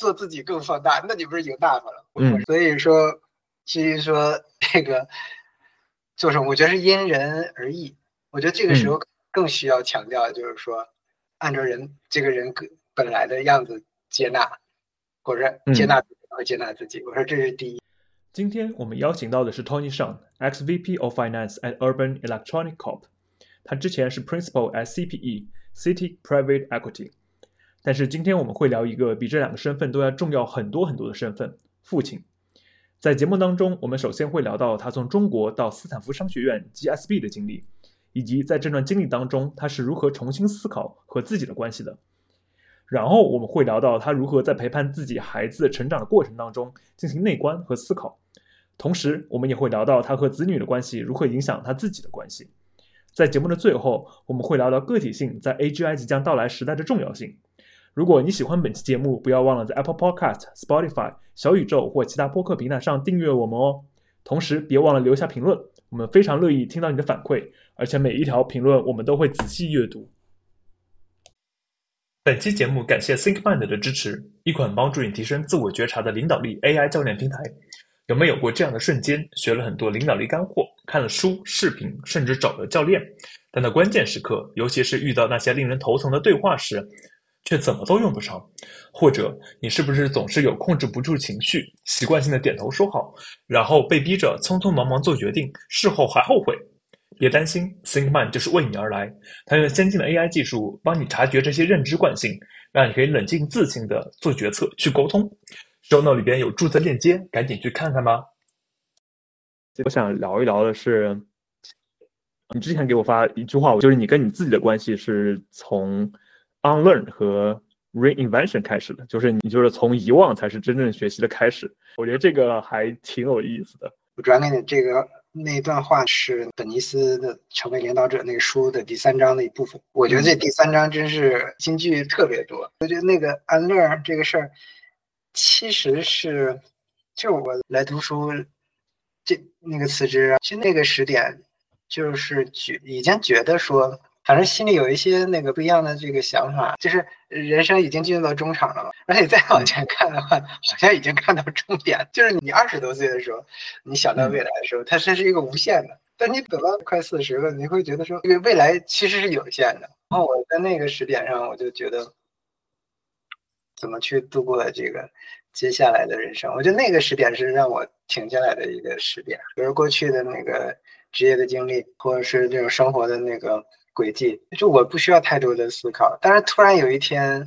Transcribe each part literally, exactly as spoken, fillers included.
做自己更放大，那你不是赢大发了？嗯，所以说，至于说这个做什么，我觉得是因人而异。我觉得这个时候更需要强调，就是说，按照人这个人本来的样子接纳，或者接纳自己和接纳自己。我说这是第一。 今天我们邀请到的是 Tony Shan, Ex V P of Finance at Urban Electronic Corp。他之前是 Principal at C P E, City Private Equity。但是今天我们会聊一个比这两个身份都要重要很多很多的身份——父亲。在节目当中，我们首先会聊到他从中国到斯坦福商学院 G S B 的经历，以及在这段经历当中他是如何重新思考和自己的关系的。然后我们会聊到他如何在陪伴自己孩子成长的过程当中进行内观和思考，同时我们也会聊到他和子女的关系如何影响他自己的关系。在节目的最后，我们会聊到个体性在 A G I 即将到来时代的重要性。如果你喜欢本期节目，不要忘了在 Apple Podcast、Spotify、小宇宙或其他播客平台上订阅我们哦。同时别忘了留下评论，我们非常乐意听到你的反馈，而且每一条评论我们都会仔细阅读。本期节目感谢 ThinkMind 的支持，一款帮助你提升自我觉察的领导力 A I 教练平台。有没有过这样的瞬间，学了很多领导力干货，看了书、视频，甚至找了教练，但在关键时刻，尤其是遇到那些令人头疼的对话时，却怎么都用不上？或者你是不是总是有控制不住情绪，习惯性的点头说好，然后被逼着匆匆忙忙做决定，事后还后悔？别担心 ThinkMind 就是为你而来，它用先进的 A I 技术帮你察觉这些认知惯性，让你可以冷静自信的做决策去沟通。show note 里边有注册链接，赶紧去看看吧。我想聊一聊的是，你之前给我发一句话，就是你跟你自己的关系是从 unlearn 和 reinvention 开始的，就是你就是从遗忘才是真正学习的开始。我觉得这个还挺有意思的。 我转给你这个那段话是本尼斯的《成为领导者》那个书的第三章的一部分。我觉得这第三章真是金句特别多。我觉得那个 unlearn 这个事儿，其实是就我来读书这那个辞职，其实那个时点就是觉已经觉得说，反正心里有一些那个不一样的这个想法，就是人生已经进入到中场了嘛，而且再往前看的话，好像已经看到终点。就是你二十多岁的时候，你想到未来的时候，它是是一个无限的；但你等到快四十了，你会觉得说，这个未来其实是有限的。然后我在那个时点上，我就觉得怎么去度过这个接下来的人生。我觉得那个时点是让我停下来的一个时点，比如过去的那个职业的经历，或者是这种生活的那个轨迹，就我不需要太多的思考。但是突然有一天，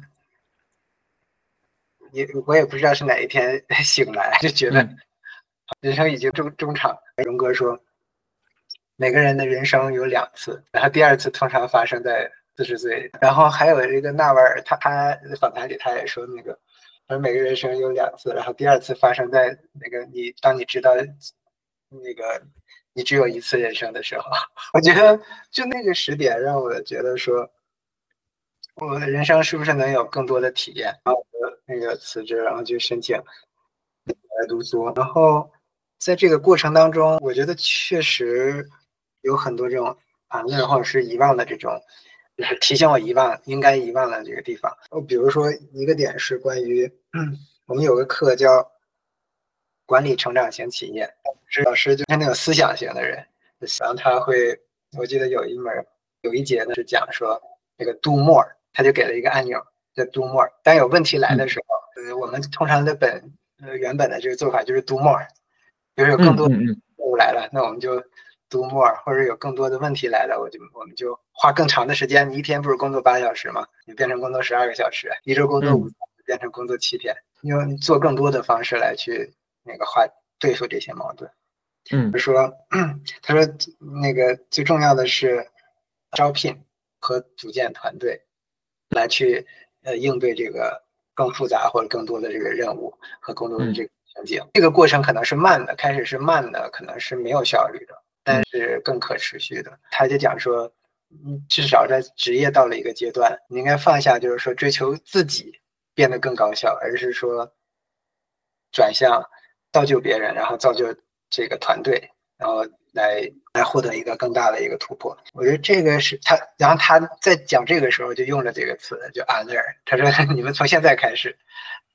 也我也不知道是哪一天醒来，就觉得人生已经中中场。荣格说，每个人的人生有两次，然后第二次通常发生在四十岁。然后还有这个纳瓦尔，他他访谈里他也说那个，而每个人生有两次，然后第二次发生在那个你当你知道那个你只有一次人生的时候。我觉得就那个时点让我觉得说，我的人生是不是能有更多的体验。然后我那个辞职，然后去申请来读书。然后在这个过程当中，我觉得确实有很多这种盘论或者是遗忘的这种，就是提醒我遗忘应该遗忘的这个地方。比如说一个点是关于、嗯、我们有个课叫管理成长型企业，是老师就是那种思想型的人，然后他会，我记得有一门有一节呢是讲说那个 do more， 他就给了一个按钮叫 do more。当有问题来的时候，呃，我们通常的本呃原本的这个做法就是 do more， 就是有更多的任务来了，那我们就 do more， 或者有更多的问题来了，我就我们就花更长的时间。你一天不是工作八小时吗？你变成工作十二个小时，一周工作五变成工作七天，用做更多的方式来去那个化对付这些矛盾。嗯，说他说那个最重要的是招聘和组建团队，来去呃应对这个更复杂或者更多的这个任务和更多的这个情景。嗯、这个过程可能是慢的，开始是慢的，可能是没有效率的，但是更可持续的。他就讲说，嗯，至少在职业到了一个阶段，你应该放下就是说追求自己变得更高效，而是说转向造就别人，然后造就这个团队，然后来来获得一个更大的一个突破。我觉得这个是他，然后他在讲这个时候就用了这个词，就 unlearn。他说你们从现在开始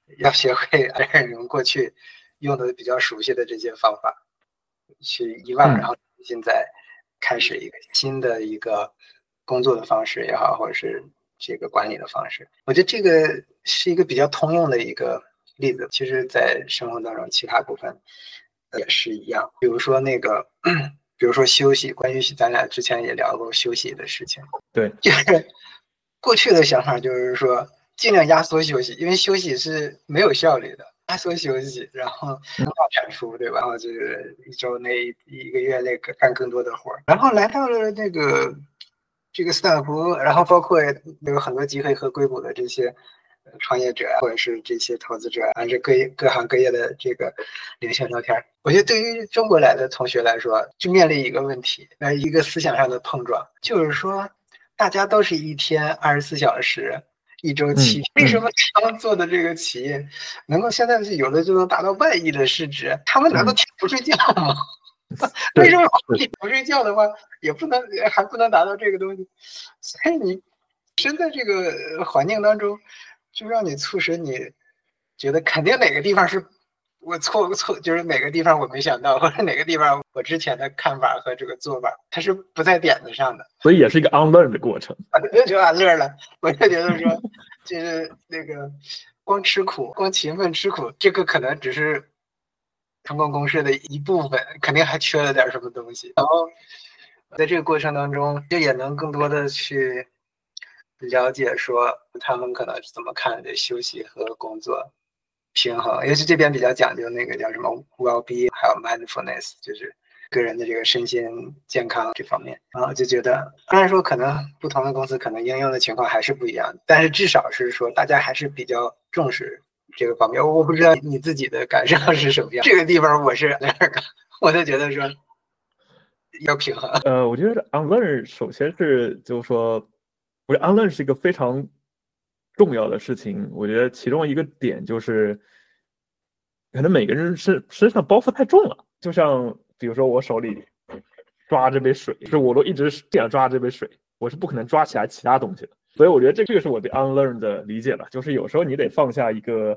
要学会按用过去用的比较熟悉的这些方法去遗忘，然后现在开始一个新的一个工作的方式也好，或者是这个管理的方式。我觉得这个是一个比较通用的一个例子，其实在生活当中其他部分也是一样。比如说那个比如说休息，关于咱俩之前也聊过休息的事情。 对， 就是过去的想法就是说尽量压缩休息，因为休息是没有效率的，压缩休息，然后更好产出，对吧？然后就是一周内一个月内干更多的活。然后来到了那个这个斯坦福，然后包括有很多机会和硅谷的这些创业者或者是这些投资者，还是各各行各业的这个领袖聊天。我觉得对于中国来的同学来说，就面临一个问题，呃，一个思想上的碰撞，就是说大家都是一天二十四小时，一周七天，为什么他们做的这个企业能够现在是有的就能达到万亿的市值？他们难道天不睡觉吗？为什么你不睡觉的话，也不能还不能达到这个东西？所以你身在这个环境当中，就让你促使你觉得肯定哪个地方是我错错，就是哪个地方我没想到，或者哪个地方我之前的看法和这个做法它是不在点子上的， 所以也是一个 unlearn 的过程。 我就觉得俺乐了，我就觉得说，就是那个光吃苦，光勤奋吃苦，这个可能只是成功公式的一部分，肯定还缺了点什么东西。然后在这个过程当中，就也能更多的去了解说他们可能是怎么看的休息和工作平衡，尤其这边比较讲究那个叫什么 well-being， 还有 mindfulness， 就是个人的这个身心健康这方面。然后就觉得，当然说可能不同的公司可能应用的情况还是不一样，但是至少是说大家还是比较重视这个方面。我不知道你自己的感受是什么样，这个地方我是那个，我就觉得说要平衡。 呃，我觉得 unlearn 首先是就是说，我觉得 unlearn 是一个非常重要的事情。我觉得其中一个点就是，可能每个人身身上包袱太重了。就像比如说我手里抓这杯水，就是我都一直这样抓这杯水，我是不可能抓起来其他东西的。所以我觉得这个是我对 unlearn 的理解了，就是有时候你得放下一个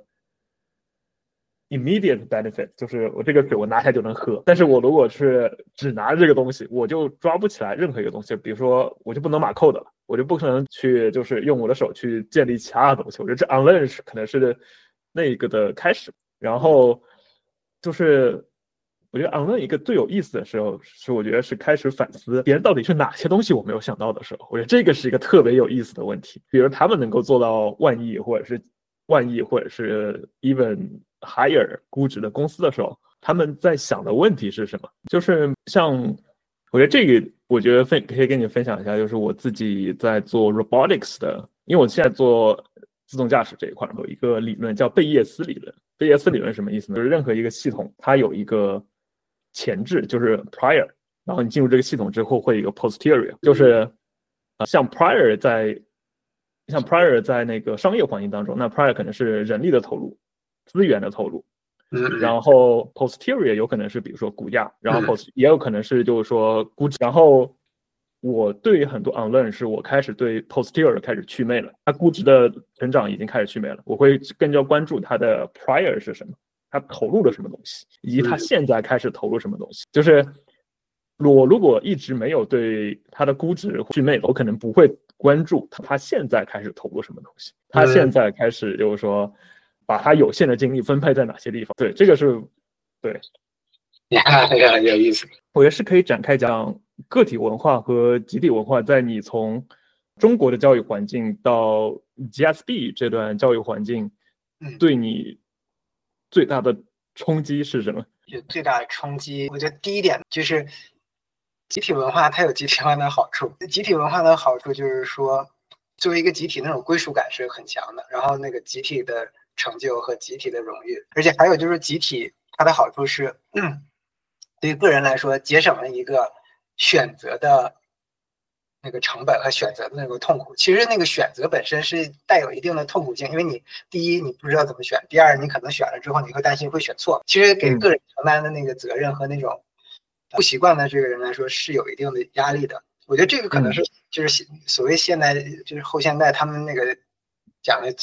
immediate benefit， 就是我这个水我拿起来就能喝，但是我如果是只拿这个东西，我就抓不起来任何一个东西。比如说我就不能码扣的了，我就不可能去就是用我的手去建立其他的东西。我觉得这 unlearn 是可能是那个的开始。然后就是我觉得 unlearn 一个最有意思的时候是我觉得是开始反思别人到底是哪些东西我没有想到的时候。我觉得这个是一个特别有意思的问题，比如他们能够做到万亿或者是万亿或者是 even higher 估值的公司的时候，他们在想的问题是什么？就是像我觉得这个我觉得分可以跟你分享一下，就是我自己在做 robotics 的，因为我现在做自动驾驶这一块有一个理论叫贝叶斯理论。贝叶斯理论是什么意思呢？就是任何一个系统它有一个前置，就是 prior， 然后你进入这个系统之后会有一个 posterior， 就是、呃、像 prior 在像 prior 在那个商业环境当中，那 prior 可能是人力的投入、资源的投入，然后 posterior 有可能是比如说股价，然后 post 也有可能是就是说估值。然后我对很多 unlearn 是我开始对 posterior 开始祛魅了，它估值的成长已经开始祛魅了，我会更加关注它的 prior 是什么，它投入了什么东西，以及它现在开始投入什么东西。就是我如果一直没有对它的估值祛魅，我可能不会关注它现在开始投入什么东西，它现在开始就是说把它有限的精力分配在哪些地方。对，这个是对呀，有意思。 我觉得是可以展开讲个体文化和集体文化在你从中国的教育环境到 G S B 这段教育环境对你最大的冲击是什么？ 最大的冲击，我觉得第一点就是集体文化它有集体文化的好处。集体文化的好处就是说作为一个集体那种归属感是很强的，然后那个集体的成就和集体的荣誉，而且还有就是集体它的好处是嗯对于个人来说节省了一个选择的那个成本和选择的那个痛苦。其实那个选择本身是带有一定的痛苦性，因为你第一你不知道怎么选，第二你可能选了之后你会担心会选错。其实给个人承担的那个责任和那种不习惯的这个人来说是有一定的压力的。我觉得这个可能是就是所谓现代就是后现代他们那个讲的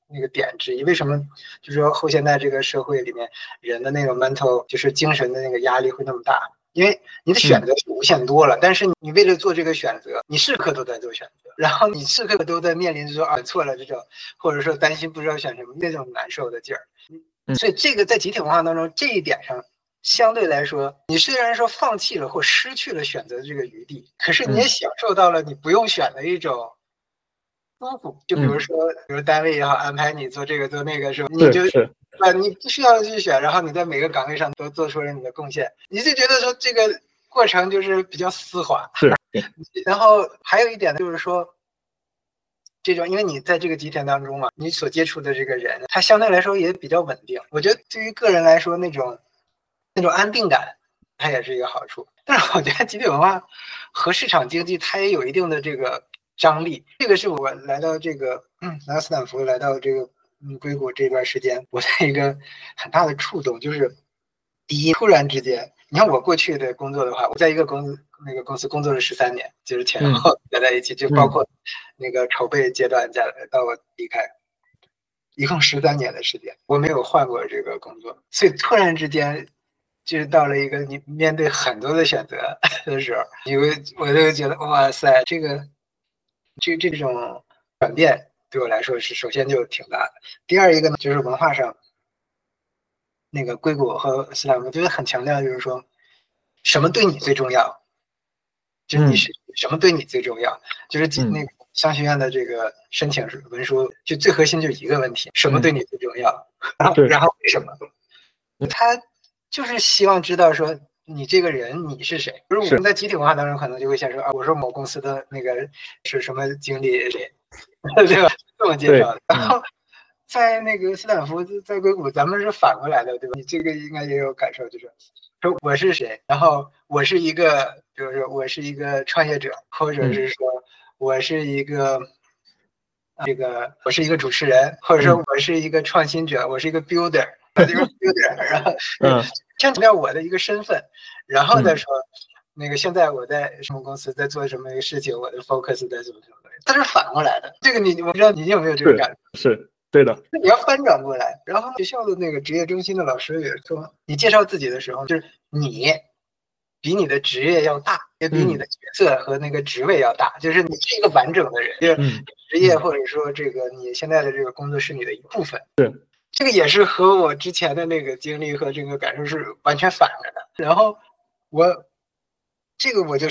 那个点之一。为什么就是说后现代这个社会里面人的那种 mental 就是精神的那个压力会那么大？因为你的选择是无限多了，嗯、但是你为了做这个选择，你时刻都在做选择，然后你时刻都在面临着说啊错了这种，或者说担心不知道选什么那种难受的劲儿。所以这个在集体文化当中这一点上，相对来说，你虽然说放弃了或失去了选择的这个余地，可是你也享受到了你不用选的一种舒服。就比如说，比如单位也好，安排你做这个做那个时候，你就。啊，你不需要去选，然后你在每个岗位上都做出了你的贡献，你就觉得说这个过程就是比较丝滑。 是。 然后还有一点呢，就是说，这种因为你在这个集体当中嘛，你所接触的这个人，他相对来说也比较稳定。我觉得对于个人来说，那种那种安定感，它也是一个好处。但是我觉得集体文化和市场经济它也有一定的这个张力。这个是我来到这个嗯，来到斯坦福，来到这个。嗯，硅谷这段时间，我在一个很大的触动，就是第一，突然之间，你看我过去的工作的话，我在一个公司那个公司工作了十三年，就是前后加在一起，嗯、就包括那个筹备阶段加到我离开，一共十三年的时间，我没有换过这个工作，所以突然之间，就是到了一个你面对很多的选择的时候，你会我就觉得哇塞，这个这这种转变。对我来说是首先就挺大的。第二一个呢，就是文化上，那个硅谷和斯坦福就是很强调，就是说什么对你最重要，就是你是什么对你最重要，嗯、就是那个商学院的这个申请文书，就最核心就是一个问题：什么对你最重要？嗯、然后为什么？他就是希望知道说你这个人你是谁。就是我们在集体文化当中可能就会先说啊，我说某公司的那个是什么经理谁。对吧？这么介绍的。然后在那个斯坦福，在硅谷，咱们是反过来的，对吧？你这个应该也有感受，就是说我是谁，然后我是一个，比如说我是一个创业者，或者是说我是一个、嗯、这个我是一个主持人，或者说我是一个创新者，我是一个 builder， 一个 builder， 然后先强调我的一个身份，然后再说。嗯那个现在我在什么公司在做什么一个事情，我的 focus 在什么什么，它是反过来的。这个你我不知道你有没有这个感觉？ 是对的。 你要翻转过来。然后学校的那个职业中心的老师也说，你介绍自己的时候，就是你比你的职业要大，也比你的角色和那个职位要大，嗯、就是你是一个完整的人，就是职业或者说这个你现在的这个工作是你的一部分。 是， 这个也是和我之前的那个经历和这个感受是完全反着的。然后我。这个我就是，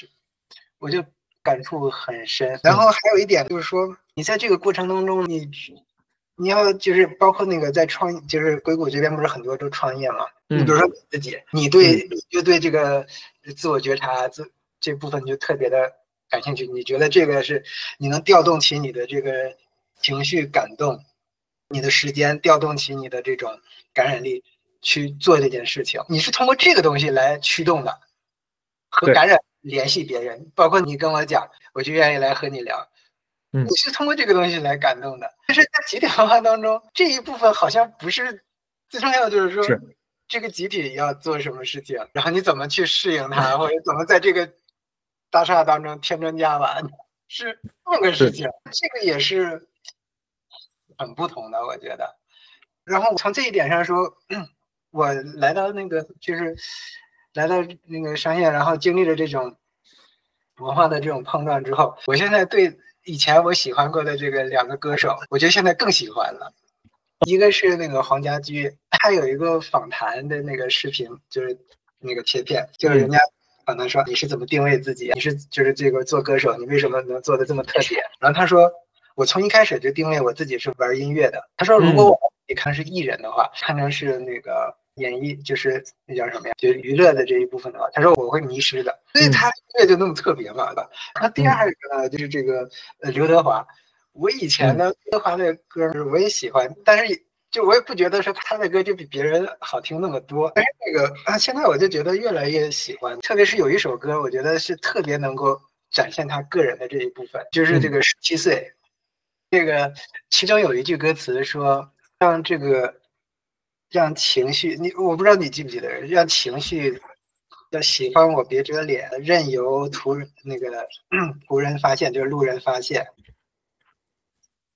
我就感触很深。然后还有一点就是说，你在这个过程当中，你你要就是包括那个在创，就是硅谷这边不是很多都创业嘛？你比如说你自己，你对你就对这个自我觉察自这部分就特别的感兴趣。你觉得这个是你能调动起你的这个情绪感动，你的时间调动起你的这种感染力去做这件事情，你是通过这个东西来驱动的。和感染联系别人，包括你跟我讲，我就愿意来和你聊。嗯，你是通过这个东西来感动的。但是在集体文化当中，这一部分好像不是最重要的，就是说是这个集体要做什么事情，然后你怎么去适应它，或者怎么在这个大厦当中添砖加瓦，是这么个事情。这个也是很不同的，我觉得。然后从这一点上说，我来到那个就是。来到那个商业，然后经历了这种文化的这种碰撞之后，我现在对以前我喜欢过的这个两个歌手，我觉得现在更喜欢了。一个是那个黄家驹，他有一个访谈的那个视频，就是那个切片，就是人家访谈说你是怎么定位自己，你是就是这个做歌手，你为什么能做的这么特别？然后他说，我从一开始就定位我自己是玩音乐的。他说，如果我你看是艺人的话，看成是那个。演艺就是那叫什么呀？就是娱乐的这一部分的话，他说我会迷失的，所以他这就那么特别嘛。那、嗯、第二个呢，就是这个呃刘德华。我以前呢，刘德华的歌我也喜欢，但是就我也不觉得说他的歌就比别人好听那么多。但是那个啊，现在我就觉得越来越喜欢，特别是有一首歌，我觉得是特别能够展现他个人的这一部分，就是这个十七岁，嗯、这个其中有一句歌词说让这个。让情绪，你我不知道你记不记得，让情绪要喜欢我别遮脸，任由途那个途人发现，就是路人发现。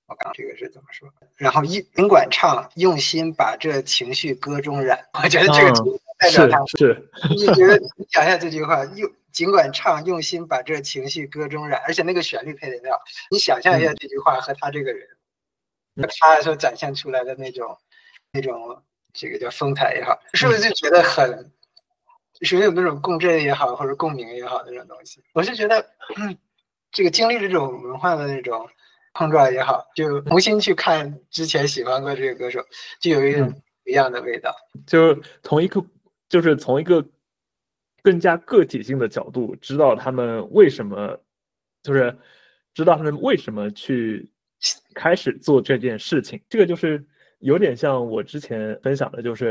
我刚刚这个是怎么说？然后尽管唱，用心把这情绪歌中染。我觉得这个代表他、 嗯、是， 你觉得你想一下这句话，用尽管唱，用心把这情绪歌中染，而且那个旋律配得好。你想象一下这句话和他这个人，嗯、他所展现出来的那种那种这个叫风采也好，是不是就觉得很？是有那种共振也好，或者共鸣也好的那种东西，我是觉得，嗯，这个经历这种文化的那种碰撞也好，就重新去看之前喜欢过这个歌手，就有一种不一样的味道。 嗯、就从一个，就是从一个更加个体性的角度，知道他们为什么，就是知道他们为什么去开始做这件事情。这个就是有点像我之前分享的，就是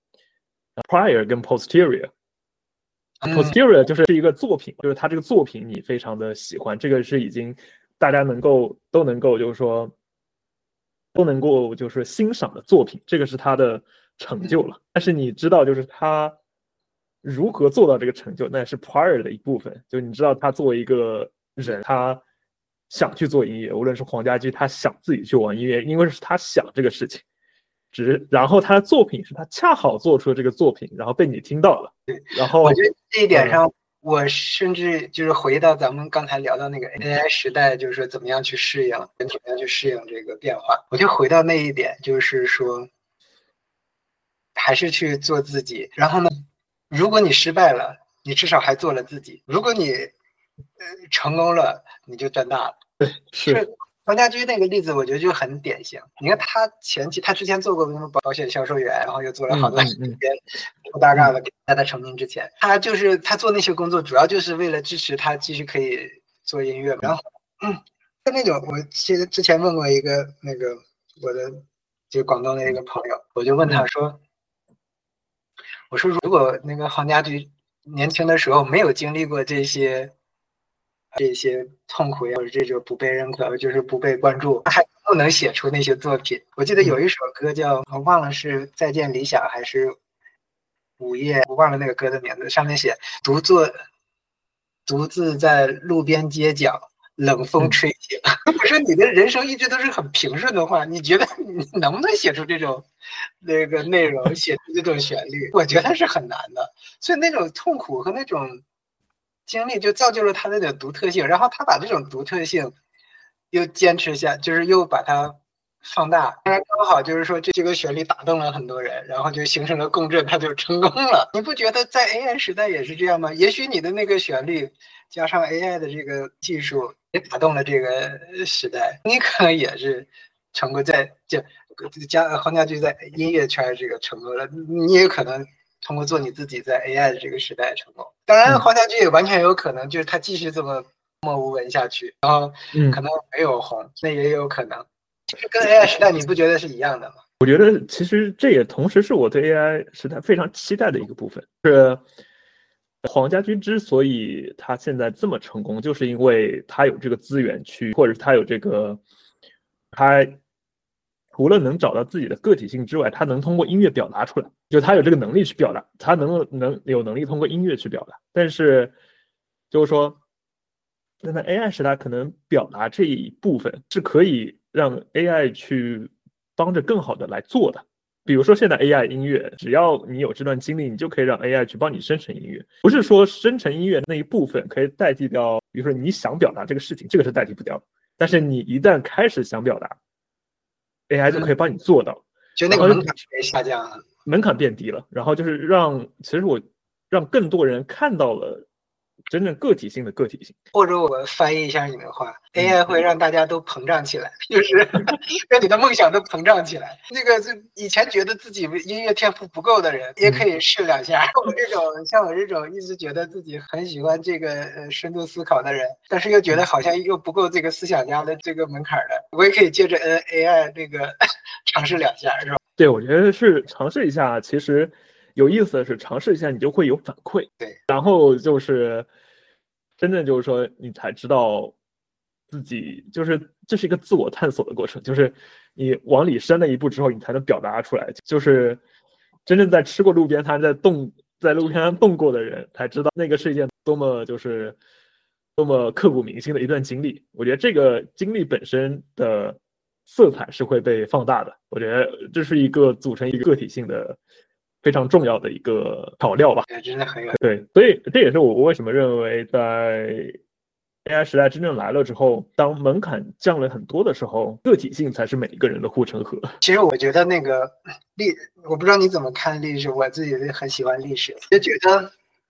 prior 跟 posterior。posterior 就是一个作品，就是他这个作品你非常的喜欢，这个是已经大家能够都能够就是说都能够就是欣赏的作品，这个是他的成就了。但是你知道就是他如何做到这个成就，那是 prior 的一部分。就你知道他作为一个人，他想去做音乐，无论是黄家驹他想自己去玩音乐，因为是他想这个事情，只是然后他的作品是他恰好做出了这个作品，然后被你听到了。然后我觉得这一点上、嗯、我甚至就是回到咱们刚才聊到那个 A I 时代，就是说怎么样去适应人怎么样去适应这个变化，我就回到那一点，就是说还是去做自己。然后呢，如果你失败了，你至少还做了自己；如果你、呃、成功了，你就赚大了。 对，是黄家驹那个例子，我觉得就很典型。你看他前期，他之前做过什么保险销售员，然后又做了好多时间出大杠的，在他成名之前，他就是他做那些工作，主要就是为了支持他继续可以做音乐。然后，嗯，那种我记得之前问过一个那个我的就广东的一个朋友，我就问他说，我说如果那个黄家驹年轻的时候没有经历过这些。这些痛苦呀，或者这种不被认可，就是不被关注，还不能写出那些作品。我记得有一首歌叫，我忘了是再见理想还是午夜，我忘了那个歌的名字，上面写独坐独自在路边街角，冷风吹醒。嗯、我说你的人生一直都是很平顺的话，你觉得你能不能写出这种那个内容，写出这种旋律？我觉得是很难的。所以那种痛苦和那种经历就造就了他那种独特性，然后他把这种独特性又坚持下，就是又把它放大。当然刚好就是说这个旋律打动了很多人，然后就形成了共振，他就成功了。你不觉得在 A I 时代也是这样吗？也许你的那个旋律加上 A I 的这个技术也打动了这个时代，你可能也是成功在这加黄家驹在音乐圈这个成功了，你也可能通过做你自己在 A I 的这个时代成功。当然黄家驹也完全有可能就是他继续这么默无闻下去，然后可能没有红、嗯、那也有可能。其实跟 A I 时代你不觉得是一样的吗？ 我觉得其实这也同时是我对 A I 时代非常期待的一个部分。是黄家驹之所以他现在这么成功，就是因为他有这个资源去，或者他有这个他除了能找到自己的个体性之外，他能通过音乐表达出来，就他有这个能力去表达，他能能有能力通过音乐去表达。但是就是说那在 A I 时代可能表达这一部分是可以让 A I 去帮着更好的来做的。比如说现在 A I 音乐，只要你有这段经历，你就可以让 A I 去帮你生成音乐。不是说生成音乐那一部分可以代替掉，比如说你想表达这个事情，这个是代替不掉的。但是你一旦开始想表达， A I 就可以帮你做到。 嗯、就那个门槛下降了， 门槛变低了，然后就是让其实我让更多人看到了真正个体性的个体性。 或者我翻译一下你的话、嗯、A I 会让大家都膨胀起来，就是让你的梦想都膨胀起来。那个以前觉得自己音乐天赋不够的人也可以试两下、嗯、我这种像我这种一直觉得自己很喜欢这个呃深度思考的人，但是又觉得好像又不够这个思想家的这个门槛的，我也可以借着 A I 那个尝试两下，是吧？ 对，我觉得是尝试一下，其实有意思的是尝试一下你就会有反馈。 对， 然后就是真正就是说你才知道自己，就是这是一个自我探索的过程，就是你往里深了一步之后你才能表达出来。就是真正在吃过路边摊，在动在路边摊动过的人才知道那个是一件多么就是多么刻骨铭心的一段经历。我觉得这个经历本身的色彩是会被放大的。我觉得这是一个组成一个个体性的非常重要的一个调料吧。 对，真的很有对，所以这也是我为什么认为在 A I 时代真正来了之后，当门槛降了很多的时候，个体性才是每一个人的护城河。 其实我觉得那个历，我不知道你怎么看历史，我自己很喜欢历史，就觉得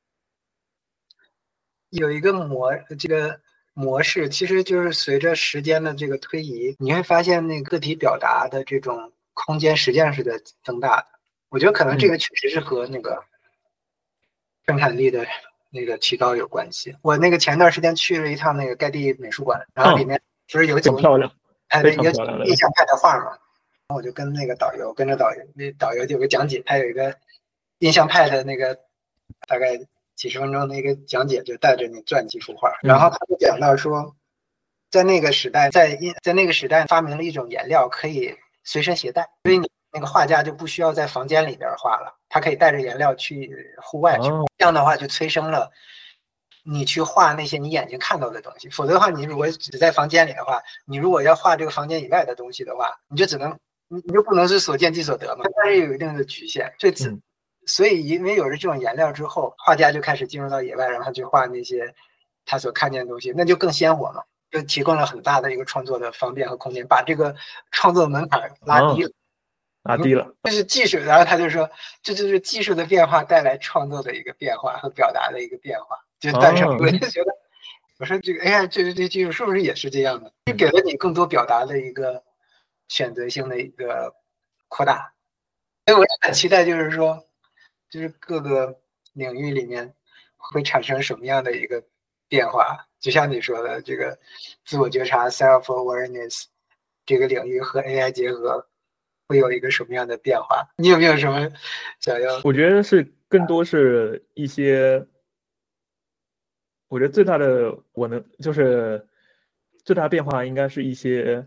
有一个模这个模式，其实就是随着时间的这个推移，你会发现那个个体表达的这种空间实际上是在增大的。我觉得可能这个确实是和那个生产力的那个提高有关系。我那个前段时间去了一趟那个盖蒂美术馆，然后里面不是有几幅漂亮， 哎， 非常有漂亮的印象派的画嘛，然后我就跟那个导游，跟着导游，那导游有个讲解，他有一个印象派的那个大概几十分钟的一个讲解，就带着你转几幅画，然后他就讲到说，在那个时代，在在那个时代发明了一种颜料可以随身携带，所以你那个画家就不需要在房间里边画了，他可以带着颜料去户外去， 哦、 这样的话就催生了你去画那些你眼睛看到的东西，否则的话，你如果只在房间里的话，你如果要画这个房间以外的东西的话，你就只能你你就不能是所见即所得嘛，但是有一定的局限。所以、嗯，所以因为有了这种颜料之后，画家就开始进入到野外，然后去画那些他所看见的东西，那就更鲜活嘛，就提供了很大的一个创作的方便和空间，把这个创作门槛拉低了。 哦拉低了， 这是技术，然后他就说，这就是技术的变化带来创作的一个变化和表达的一个变化，就诞生。我就觉得，我说这个 A I 这这这技术是不是也是这样的？就给了你更多表达的一个选择性的一个扩大。所以我很期待，就是说，就是各个领域里面会产生什么样的一个变化。就像你说的，这个自我觉察 （self awareness） 这个领域和 A I 结合。会有一个什么样的变化？你有没有什么想要？ 我觉得是更多是一些，我觉得最大的我能就是最大的变化应该是一些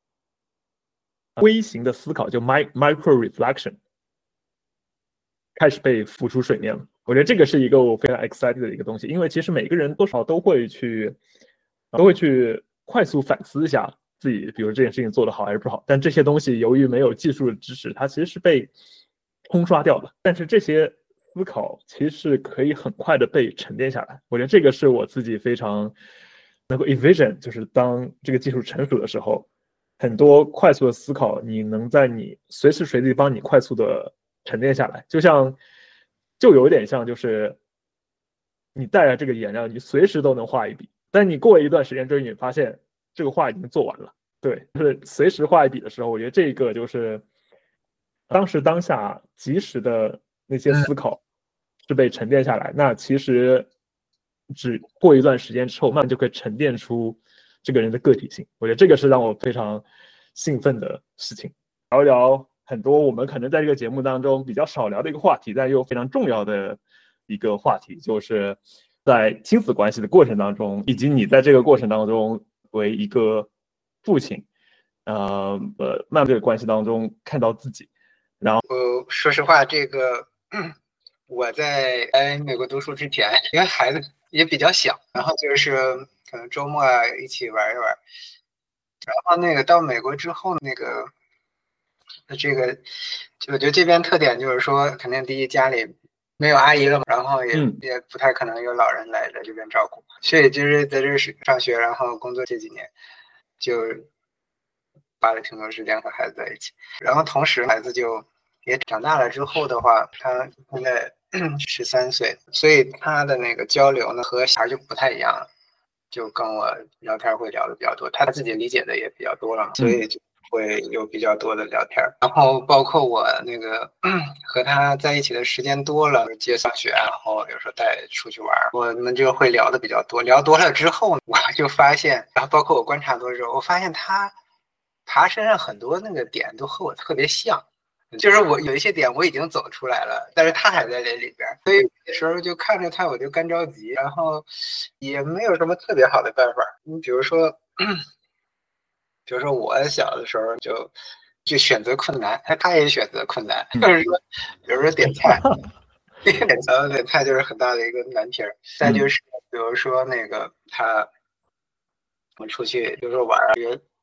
微型的思考，就 micro reflection 开始被浮出水面了。我觉得这个是一个我非常 excited 的一个东西，因为其实每个人多少都会去都会去快速反思一下自己，比如这件事情做得好还是不好，但这些东西由于没有技术的支持，它其实是被冲刷掉的。但是这些思考其实是可以很快的被沉淀下来。我觉得这个是我自己非常能够 envision， 就是当这个技术成熟的时候，很多快速的思考，你能在你随时随地帮你快速的沉淀下来，就像就有一点像就是你带着这个颜料，你随时都能画一笔，但你过一段时间之后，你发现这个画已经做完了。对，就是随时画一笔的时候，我觉得这个就是当时当下及时的那些思考是被沉淀下来。那其实只过一段时间之后，慢慢就可以沉淀出这个人的个体性。我觉得这个是让我非常兴奋的事情。聊一聊很多我们可能在这个节目当中比较少聊的一个话题，但又非常重要的一个话题，就是在亲子关系的过程当中，以及你在这个过程当中为一个父亲，呃呃，慢慢这个关系当中看到自己。然后， 呃，说实话，这个、嗯、我在来美国读书之前，因为孩子也比较小，然后就是可能周末一起玩一玩。然后那个到美国之后，那个这个我觉得这边特点就是说，肯定第一家里没有阿姨了嘛，然后也、嗯、也不太可能有老人来在这边照顾，所以就是在这上学，然后工作这几年就花了挺多时间和孩子在一起。然后同时孩子就也长大了之后的话，他现在十三岁，所以他的那个交流呢和小孩就不太一样了，就跟我聊天会聊的比较多，他自己理解的也比较多了嘛，所以就会有比较多的聊天。然后包括我那个和他在一起的时间多了，接上学，然后有时候带出去玩，我们就会聊的比较多。聊多了之后，我就发现，然后包括我观察多之后，我发现他他身上很多那个点都和我特别像。就是我有一些点我已经走出来了，但是他还在这里边，所以有时候就看着他我就干着急，然后也没有什么特别好的办法。你比如说，比如说我小的时候就就选择困难，他也选择困难，就是说，比如说点菜，点菜点菜就是很大的一个难题。再就是比如说那个他我们出去，比如说玩，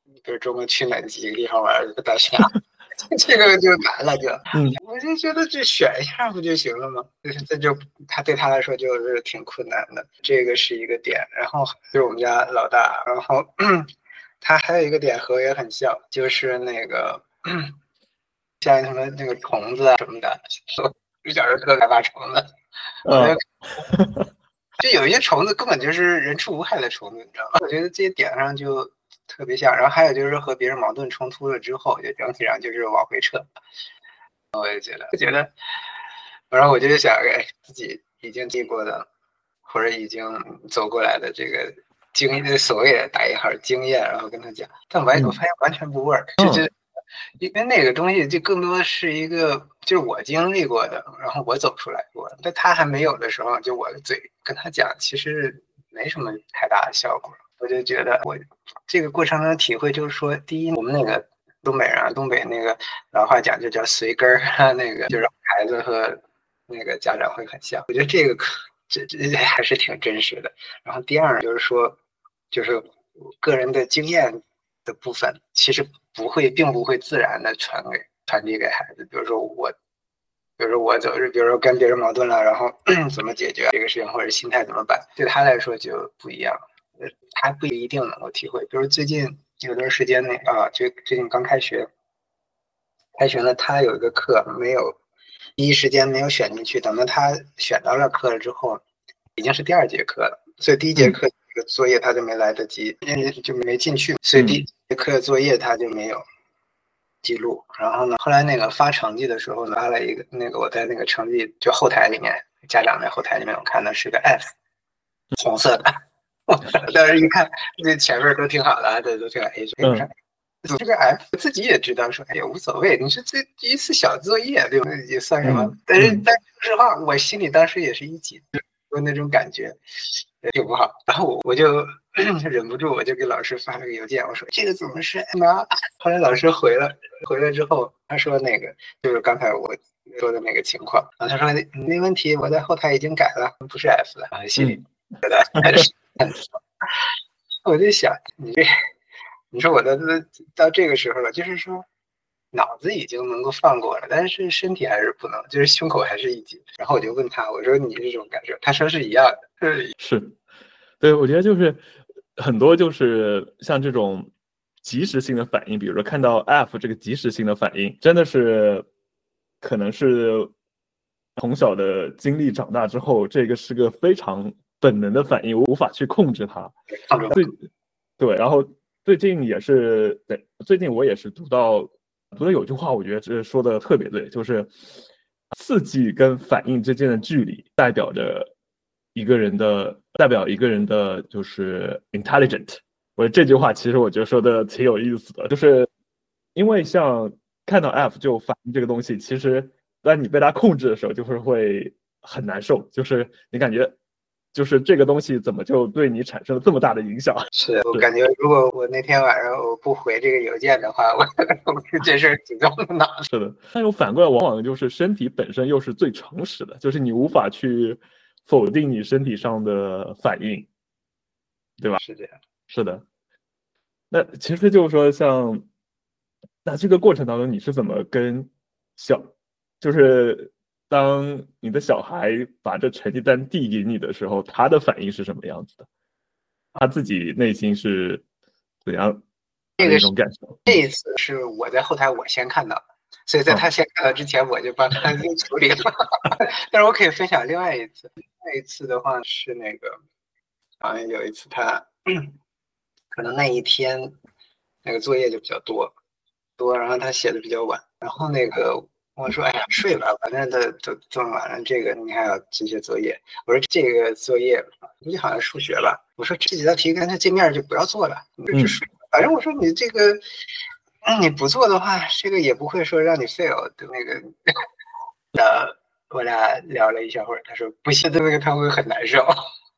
比如中国去哪几个地方玩不大选，这个就难了就。 嗯， 我就觉得这选一下不就行了吗？就是这就他对他来说就是挺困难的，这个是一个点。然后就是我们家老大，然后他还有一个点和我也很像，就是那个像什么那个虫子啊什么的，我小时候特害怕虫子，我就。就有一些虫子根本就是人畜无害的虫子，你知道吗？我觉得这些点上就特别像。然后还有就是和别人矛盾冲突了之后，就整体上就是往回撤。我也觉得，我觉得，然后我就想，哎，自己已经经历过的，或者已经走过来的这个经验，所谓的打一号经验，然后跟他讲，但完我发现完全不 work，就就。因为那个东西就更多是一个，就是我经历过的，然后我走出来过，但他还没有的时候，就我的嘴跟他讲，其实没什么太大的效果。我就觉得我这个过程中的体会就是说，第一，我们那个东北人啊，东北那个老话讲就叫随根儿，那个就是孩子和那个家长会很像。我觉得这个这这还是挺真实的。然后第二就是说，就是个人的经验的部分，其实不会，并不会自然的传给传递给孩子。比如说我，比如说我走，比如说跟别人矛盾了，然后怎么解决这个事情，或者心态怎么办，对他来说就不一样。他不一定能够体会。比如最近有段时间内啊，就最近刚开学，开学呢，他有一个课没有第一时间没有选进去，等到他选到了课了之后，已经是第二节课了，所以第一节课这个作业他就没来得及，就没进去，所以第一节课作业他就没有记录。然后呢，后来那个发成绩的时候发了一个那个我在那个成绩就后台里面，家长在后台里面我看的是个 F， 红色的。当时一看，这前面都挺好的，这都挺好 A， 哎，我说这个 F 自己也知道，说哎呀无所谓，你说这一次小作业，对吧？也算什么？嗯、但是但说实话，我心里当时也是一紧，有那种感觉挺不好。然后我我就忍不住，我就给老师发了个邮件，我说这个怎么是 M 啊？后来老师回了，回来之后他说那个就是刚才我说的那个情况，然后他说没问题，我在后台已经改了，不是 F 了。然后心里觉得还是。我就想，你这，你说我的到这个时候了，就是说，脑子已经能够放过了，但是身体还是不能，就是胸口还是一紧。然后我就问他，我说你是这种感受？他说是一样的。 是，对，我觉得就是很多就是像这种及时性的反应，比如说看到 F 这个及时性的反应，真的是可能是从小的经历长大之后，这个是个非常本能的反应，无法去控制它。对，对，然后最近也是，对，最近我也是读到读到有句话，我觉得这说的特别对，就是刺激跟反应之间的距离代表着一个人的，代表一个人的就是 intelligent。我觉得这句话其实我觉得说的挺有意思的，就是因为像看到 F 就反应这个东西，其实当你被它控制的时候，就是会很难受，就是你感觉。就是这个东西怎么就对你产生了这么大的影响？ 是我感觉，如果我那天晚上我不回这个邮件的话，我这事儿挺动脑。 是的，但又反过来，往往就是身体本身又是最诚实的，就是你无法去否定你身体上的反应，对吧？ 是这样。 是的。那其实就是说像，像那这个过程当中，你是怎么跟小，就是当你的小孩把这成绩单递给你的时候，他的反应是什么样子的？他自己内心是怎样的一种感受？ 这一次是我在后台我先看到的，所以在他先看到之前，我就帮他处理了。但是我可以分享另外一次，那一次的话是那个，好像有一次他可能那一天那个作业就比较多多，然后他写的比较晚，然后那个我说哎呀睡吧，反正都都这么晚了，这个你还要这些作业。我说这个作业估计好像数学吧，我说这几道题干脆见面就不要做了，你就睡。反正我说你这个，嗯，你不做的话，这个也不会说让你 fail 的那个。呃，我俩聊了一小会儿，他说不行，那个他会很难受。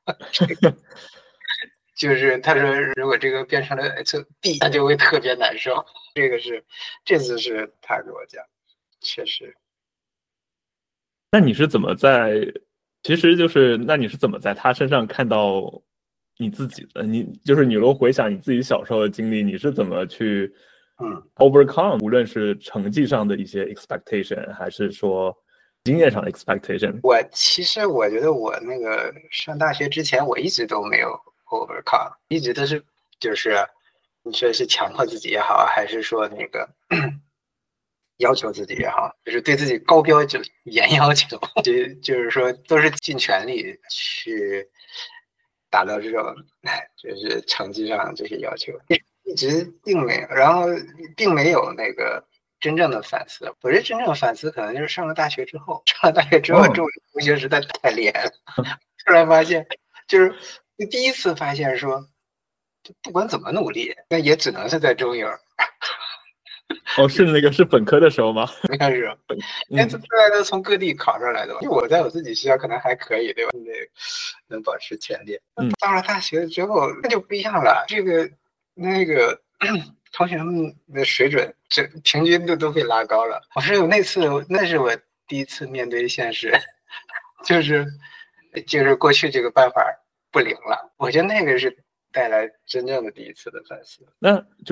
就是他说，如果这个变成了 B， 他就会特别难受。这个是这次是他给我讲，确实。 那你是怎么在？其实就是那你是怎么在他身上看到你自己的，你就是你如果回想你自己小时候的经历，你是怎么去嗯 overcome，无论是成绩上的一些 expectation，还是说经验上的 expectation？ 我其实我觉得我那个上大学之前，我一直都没有 overcome，一直都是就是你说是强迫自己也好，还是说那个要求自己也好，就是对自己高标准、严要求，就就是说都是尽全力去达到这种就是成绩上这些要求，一直并没有，然后并没有那个真正的反思。我觉得真正的反思可能就是上了大学之后，上了大学之后，中语同学实在太厉害了，突然发现就是第一次发现说，就不管怎么努力，那也只能是在中英。 哦，是那个是本科的时候吗？ 没开始，因为出来的从各地考上来的，因为我在我自己学校可能还可以，对吧？那能保持前列。嗯，到了大学之后，那就不一样了。这个那个同学们的水准，这平均都都被拉高了。我是有那次，那是我第一次面对现实，就是就是过去这个办法不灵了。我觉得那个是带来真正的第一次的反思。 那就是。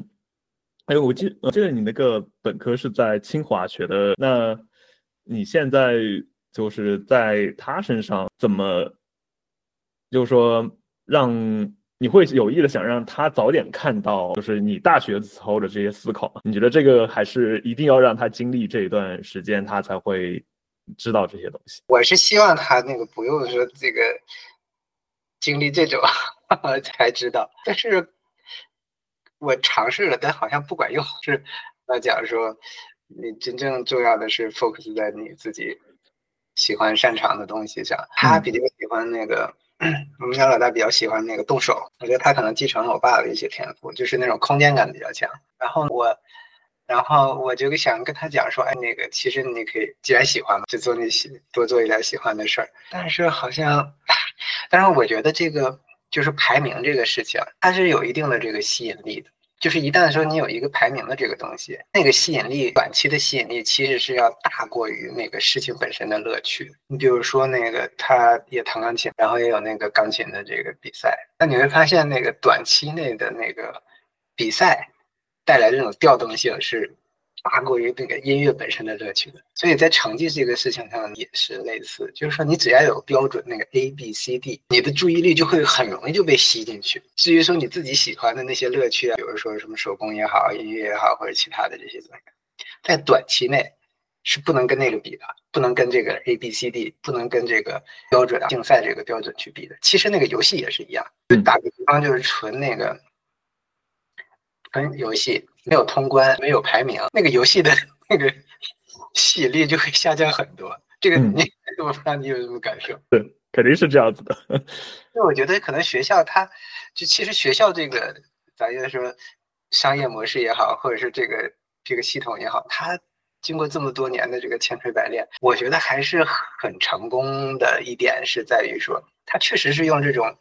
哎，我记我记得你那个本科是在清华学的，那你现在就是在他身上怎么，就是说让你会有意的想让他早点看到，就是你大学时候的这些思考吗？你觉得这个还是一定要让他经历这一段时间，他才会知道这些东西？ 我是希望他那个不用说这个经历这种才知道，但是。我尝试了，但好像不管用。是要讲说，你真正重要的是 focus 在你自己喜欢擅长的东西上。他比较喜欢那个，嗯、我们家老大比较喜欢那个动手。我觉得他可能继承了我爸的一些天赋，就是那种空间感比较强。然后我，然后我就想跟他讲说，哎，那个其实你可以，既然喜欢嘛，就做那些多做一点喜欢的事儿。但是好像，但是我觉得这个。就是排名这个事情，它是有一定的这个吸引力的。就是一旦说你有一个排名的这个东西，那个吸引力，短期的吸引力其实是要大过于那个事情本身的乐趣。你比如说那个他也弹钢琴，然后也有那个钢琴的这个比赛，那你会发现那个短期内的那个比赛带来这种调动性是大过于那个音乐本身的乐趣的。所以在成绩这个事情上也是类似，就是说你只要有标准那个 A B C D， 你的注意力就会很容易就被吸进去。至于说你自己喜欢的那些乐趣啊，比如说什么手工也好，音乐也好，或者其他的这些东西，在短期内是不能跟那个比的，不能跟这个 A B C D， 不能跟这个标准竞赛这个标准去比的。其实那个游戏也是一样，就打个比方，就是纯那个纯游戏没有通关，没有排名，那个游戏的那个吸引力就会下降很多。这个你我不知道你有什么感受？ 对，肯定是这样子的。 因为我觉得可能学校它就其实学校这个咱就说商业模式也好，或者是这个这个系统也好，它经过这么多年的这个千锤百炼，我觉得还是很成功的一点是在于说，它确实是用这种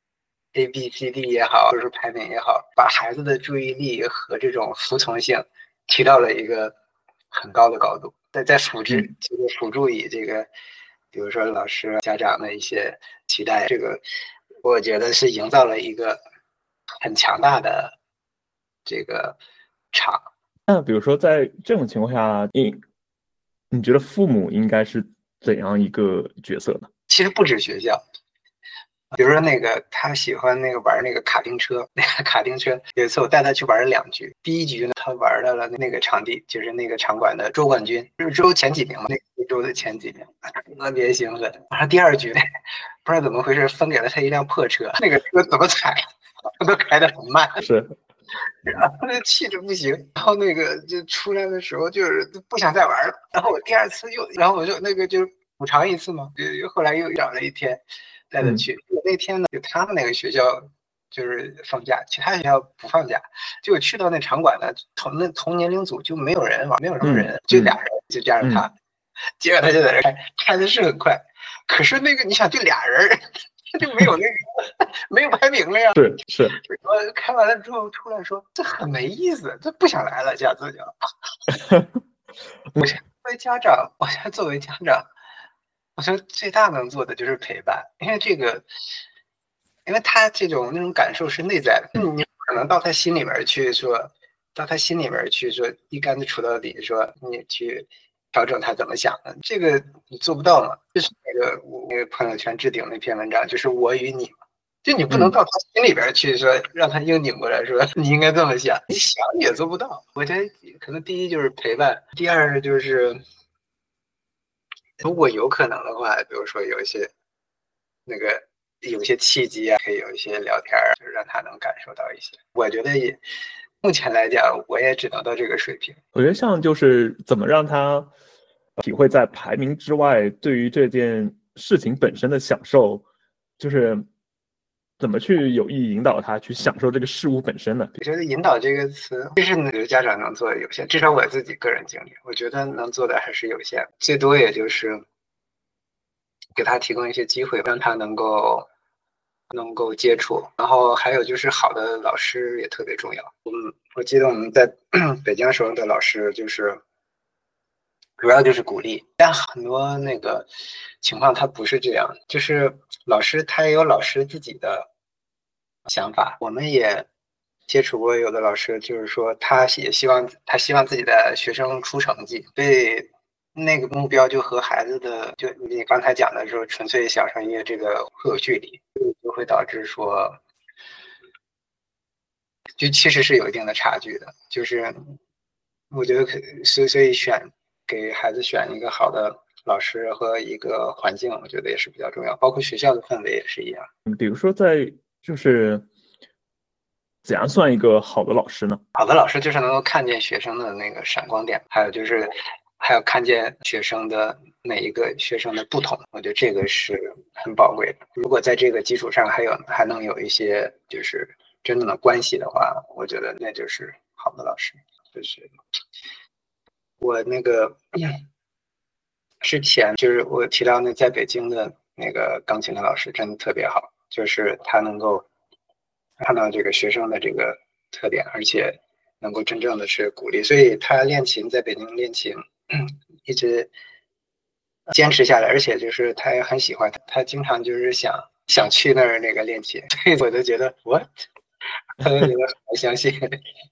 A B C D 也好，或者是排名也好，把孩子的注意力和这种服从性提到了一个很高的高度。在在辅助这个辅助以这个，比如说老师、家长的一些期待，这个我觉得是营造了一个很强大的这个场。 那比如说在这种情况下，你你觉得父母应该是怎样一个角色呢？ 其实不止学校。比如说那个他喜欢那个玩那个卡丁车，那个卡丁车有一次我带他去玩了两局，第一局呢他玩到了那个场地，就是那个场馆的州冠军，就是州前几名嘛，那个州的前几名，特别兴奋。然后第二局呢，不知道怎么回事，分给了他一辆破车，那个车怎么踩都开得很慢， 是， 然后那气着不行，然后那个就出来的时候就是不想再玩了。然后我第二次又，然后我就那个就补偿一次嘛，又后来又找了一天。带他去，嗯、那天呢，就他们那个学校就是放假，其他学校不放假。结果去到那场馆呢，同那同年龄组就没有人玩，没有什么人，嗯、就俩人，就加上他。嗯、结果他就在那开，开的是很快，可是那个你想，就俩人，他就没有那个没有排名了呀。 是是。 我开完了之后出来说，这很没意思，这不想来了，下次就。我作为家长，我现在作为家长。我觉得最大能做的就是陪伴，因为这个因为他这种那种感受是内在的，你不可能到他心里面去说，到他心里面去说一竿子杵到底，说你去调整他怎么想的，这个你做不到嘛。就是那个我那个朋友圈置顶那篇文章，就是我与你。就你不能到他心里边去说，让他硬拧过来说你应该这么想，你想也做不到。我觉得可能第一就是陪伴，第二就是如果有可能的话，比如说有一些那个有一些契机啊，可以有一些聊天，就是让他能感受到一些。我觉得也目前来讲，我也只能到这个水平。 我觉得像就是怎么让他体会在排名之外，对于这件事情本身的享受，就是怎么去有意引导他去享受这个事物本身呢？ 我觉得引导这个词，其实呢，家长能做的有限，至少我自己个人经历，我觉得能做的还是有限，最多也就是给他提供一些机会，让他能够能够接触。然后还有就是好的老师也特别重要。嗯，我记得我们在北京时候的老师就是主要就是鼓励，但很多那个情况他不是这样，就是老师他也有老师自己的想法。我们也接触过有的老师，就是说他也希望他希望自己的学生出成绩，所以那个目标就和孩子的就你刚才讲的说纯粹享受音乐这个会有距离，就会导致说就其实是有一定的差距的。就是我觉得可所所以选给孩子选一个好的老师和一个环境，我觉得也是比较重要，包括学校的氛围也是一样。 比如说在就是怎样算一个好的老师呢？ 好的老师就是能够看见学生的那个闪光点，还有就是还有看见学生的每一个学生的不同，我觉得这个是很宝贵的。如果在这个基础上还有还能有一些就是真正的关系的话，我觉得那就是好的老师。就是我那个之前就是我提到那在北京的那个钢琴的老师真的特别好，就是他能够看到这个学生的这个特点，而且能够真正的是鼓励，所以他练琴在北京练琴一直坚持下来，而且就是他也很喜欢，他经常就是想想去那儿那个练琴，所以我就觉得 what， 我就觉得很难相信。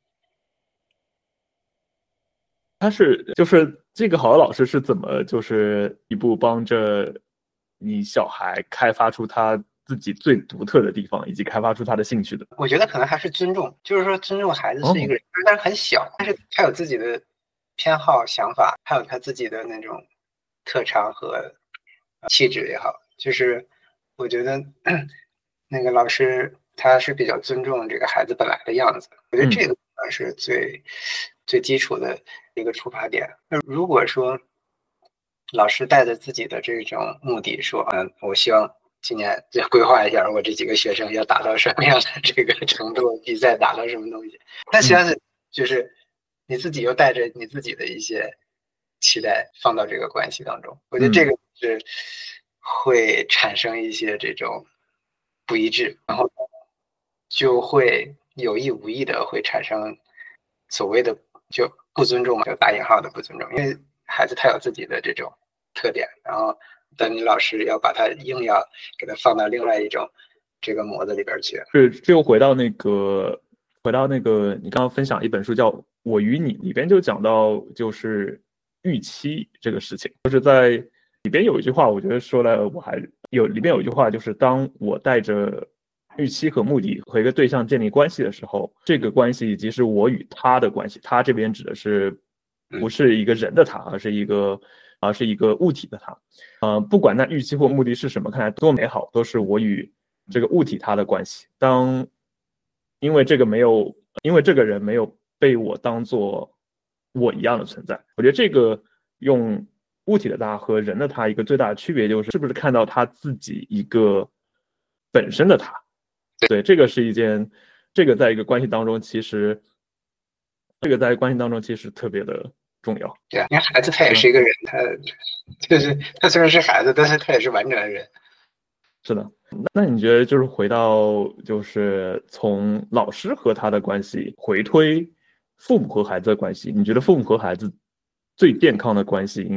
他是就是这个好的老师是怎么就是一步帮着你小孩开发出他自己最独特的地方，以及开发出他的兴趣的？ 我觉得可能还是尊重，就是说尊重孩子是一个人，哦、但是很小，但是他有自己的偏好、想法，还有他自己的那种特长和气质也好，就是我觉得那个老师他是比较尊重这个孩子本来的样子，我觉得这个是最、嗯、最基础的一个出发点。那如果说老师带着自己的这种目的说，嗯，我希望今年就规划一下我这几个学生要达到什么样的这个程度，比赛达到什么东西，但实际上是就是你自己又带着你自己的一些期待放到这个关系当中，我觉得这个是会产生一些这种不一致，然后就会有意无意的会产生所谓的就不尊重嘛，就打引号的不尊重，因为孩子他有自己的这种特点，然后但你老师要把他硬要给他放到另外一种这个模子里边去。 是，这又回到那个回到那个你刚刚分享一本书叫《我与你》，里边就讲到就是预期这个事情，就是在里边有一句话，我觉得说了我还有里边有一句话，就是当我带着预期和目的和一个对象建立关系的时候，这个关系以及是我与他的关系，他这边指的是不是一个人的他，而是一个而是一个物体的他。呃，不管那预期或目的是什么，看来多美好，都是我与这个物体他的关系。当因为这个没有，因为这个人没有被我当做我一样的存在，我觉得这个用物体的他和人的他一个最大的区别就是，是不是看到他自己一个本身的他。对，这个是一件，这个在一个关系当中，其实这个在关系当中其实特别的重要。 对啊，因为孩子他也是一个人，他就是他虽然是孩子，但是他也是完整的人。 是的，那你觉得就是回到就是从老师和他的关系回推父母和孩子的关系，你觉得父母和孩子最健康的关系应该是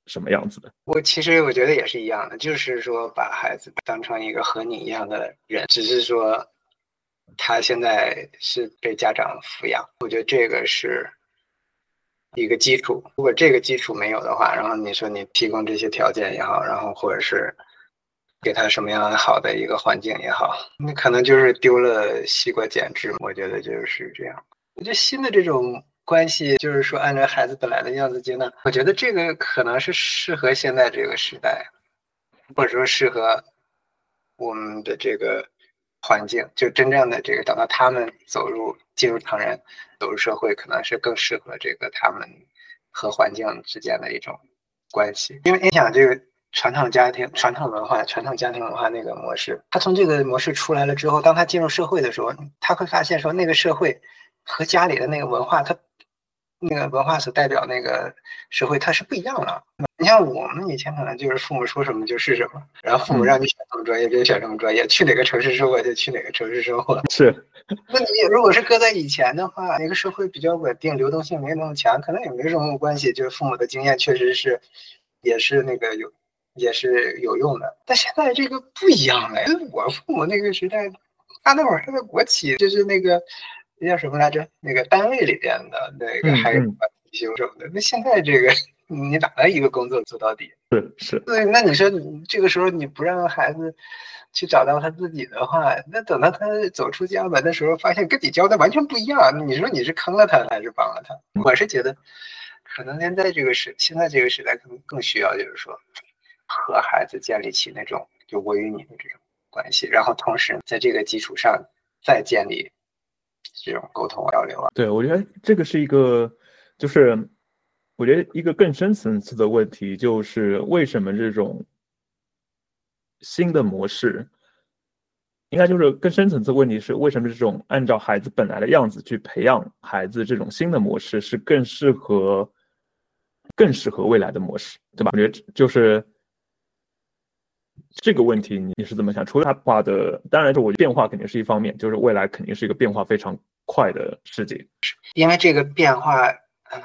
什么样子的？ 我其实我觉得也是一样的，就是说把孩子当成一个和你一样的人，只是说他现在是被家长抚养，我觉得这个是一个基础。如果这个基础没有的话，然后你说你提供这些条件也好，然后或者是给他什么样好的一个环境也好，你可能就是丢了西瓜捡芝麻。我觉得就是这样。我觉得新的这种关系，就是说按照孩子本来的样子接纳，我觉得这个可能是适合现在这个时代，或者说适合我们的这个环境，就真正的这个等到他们走入进入成人走入社会，可能是更适合这个他们和环境之间的一种关系。因为你想这个传统家庭传统文化传统家庭文化那个模式，他从这个模式出来了之后，当他进入社会的时候，他会发现说那个社会和家里的那个文化，它那个文化所代表那个社会，它是不一样的。你像我们以前可能就是父母说什么就是什么，然后父母让你选什么专业就选什么专业，去哪个城市生活就去哪个城市生活。 是， 那你如果是搁在以前的话，那个社会比较稳定，流动性没那么强，可能也没什么关系。就是父母的经验确实是，也是那个有，也是有用的。但现在这个不一样了，我父母那个时代，他那会儿还在国企，就是那个那叫什么来着？那个单位里边的那个还有退休什么的。那现在这个。你哪来一个工作做到底？ 是是， 对，那你说你这个时候你不让孩子去找到他自己的话，那等到他走出家门的时候，发现跟你教的完全不一样。你说你是坑了他还是帮了他？我是觉得，可能现在这个时现在这个时代可能更需要就是说，和孩子建立起那种就我与你的这种关系，然后同时在这个基础上再建立这种沟通交流啊。 对，我觉得这个是一个就是。我觉得一个更深层次的问题就是为什么这种新的模式，应该就是更深层次的问题是为什么这种按照孩子本来的样子去培养孩子这种新的模式是更适合更适合未来的模式，对吧？我觉得就是这个问题你是怎么想？除了它化的，当然我变化肯定是一方面，就是未来肯定是一个变化非常快的世界， 因为这个变化，嗯。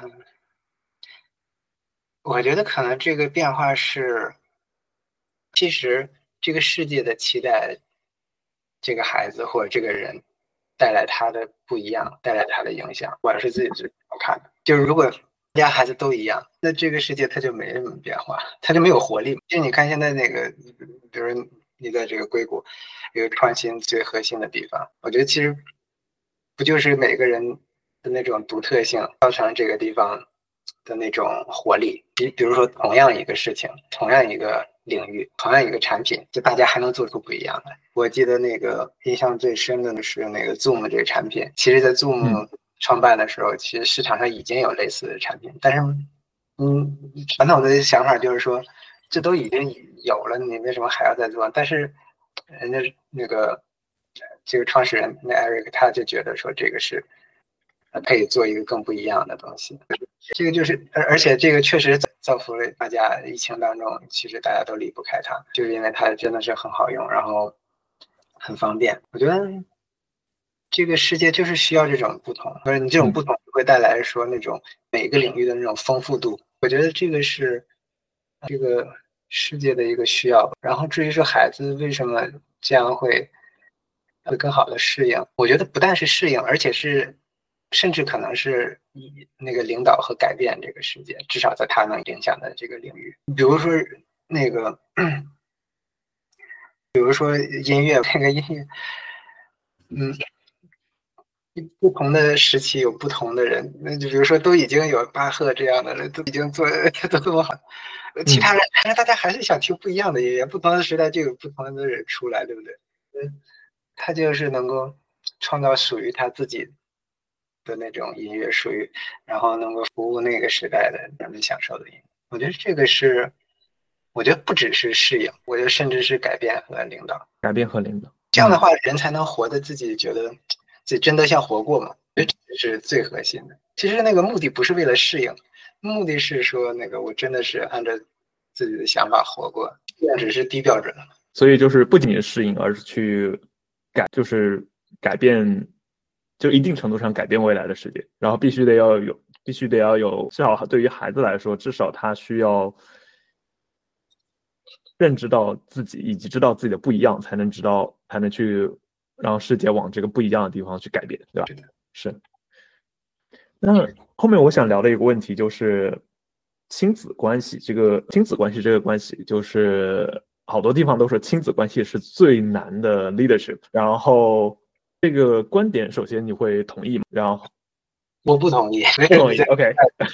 我觉得可能这个变化是，其实这个世界的期待，这个孩子或者这个人带来他的不一样，带来他的影响。我是自己是这么看的，就是如果大家孩子都一样，那这个世界它就没什么变化，它就没有活力。就你看现在那个，比如你在这个硅谷，有创新最核心的地方，我觉得其实不就是每个人的那种独特性造成这个地方的那种活力。比比如说同样一个事情，同样一个领域，同样一个产品，就大家还能做出不一样的。我记得那个印象最深的是那个 Zoom 这个产品，其实在 Zoom 创办的时候，其实市场上已经有类似的产品，但是嗯，传统的想法就是说这都已经有了，你为什么还要再做？但是人家那个这个创始人那 Eric 他就觉得说这个是可以做一个更不一样的东西。这个就是，而而且这个确实造福了大家。疫情当中，其实大家都离不开它，就是因为它真的是很好用，然后很方便。我觉得这个世界就是需要这种不同，而你这种不同会带来说那种每个领域的那种丰富度。我觉得这个是这个世界的一个需要。然后至于说孩子为什么这样会会更好的适应，我觉得不但是适应，而且是。甚至可能是以那个领导和改变这个世界，至少在他能影响的这个领域。比如说那个，比如说音乐，那个音乐，嗯，不同的时期有不同的人。那就比如说，都已经有巴赫这样的人，都已经做都这么好，其他人还是大家还是想听不一样的音乐。不同的时代就有不同的人出来，对不对？嗯，他就是能够创造属于他自己的那种音乐，属于然后能够服务那个时代的人们享受的音乐。我觉得这个是，我觉得不只是适应，我觉得甚至是改变和领导。 改变和领导， 这样的话，人才能活得自己觉得自己真的像活过嘛。这是最核心的。其实那个目的不是为了适应，目的是说那个我真的是按照自己的想法活过，这样只是低标准了。 所以就是不仅仅适应，而是去改，就是改变。就一定程度上改变未来的世界，然后必须得要有，必须得要有，至少对于孩子来说，至少他需要认知到自己以及知道自己的不一样，才能知道才能去让世界往这个不一样的地方去改变，对吧？是。那后面我想聊的一个问题就是亲子关系，这个亲子关系这个关系，就是好多地方都说亲子关系是最难的 leadership， 然后这个观点首先你会同意吗？然后我不同意， 不同意 OK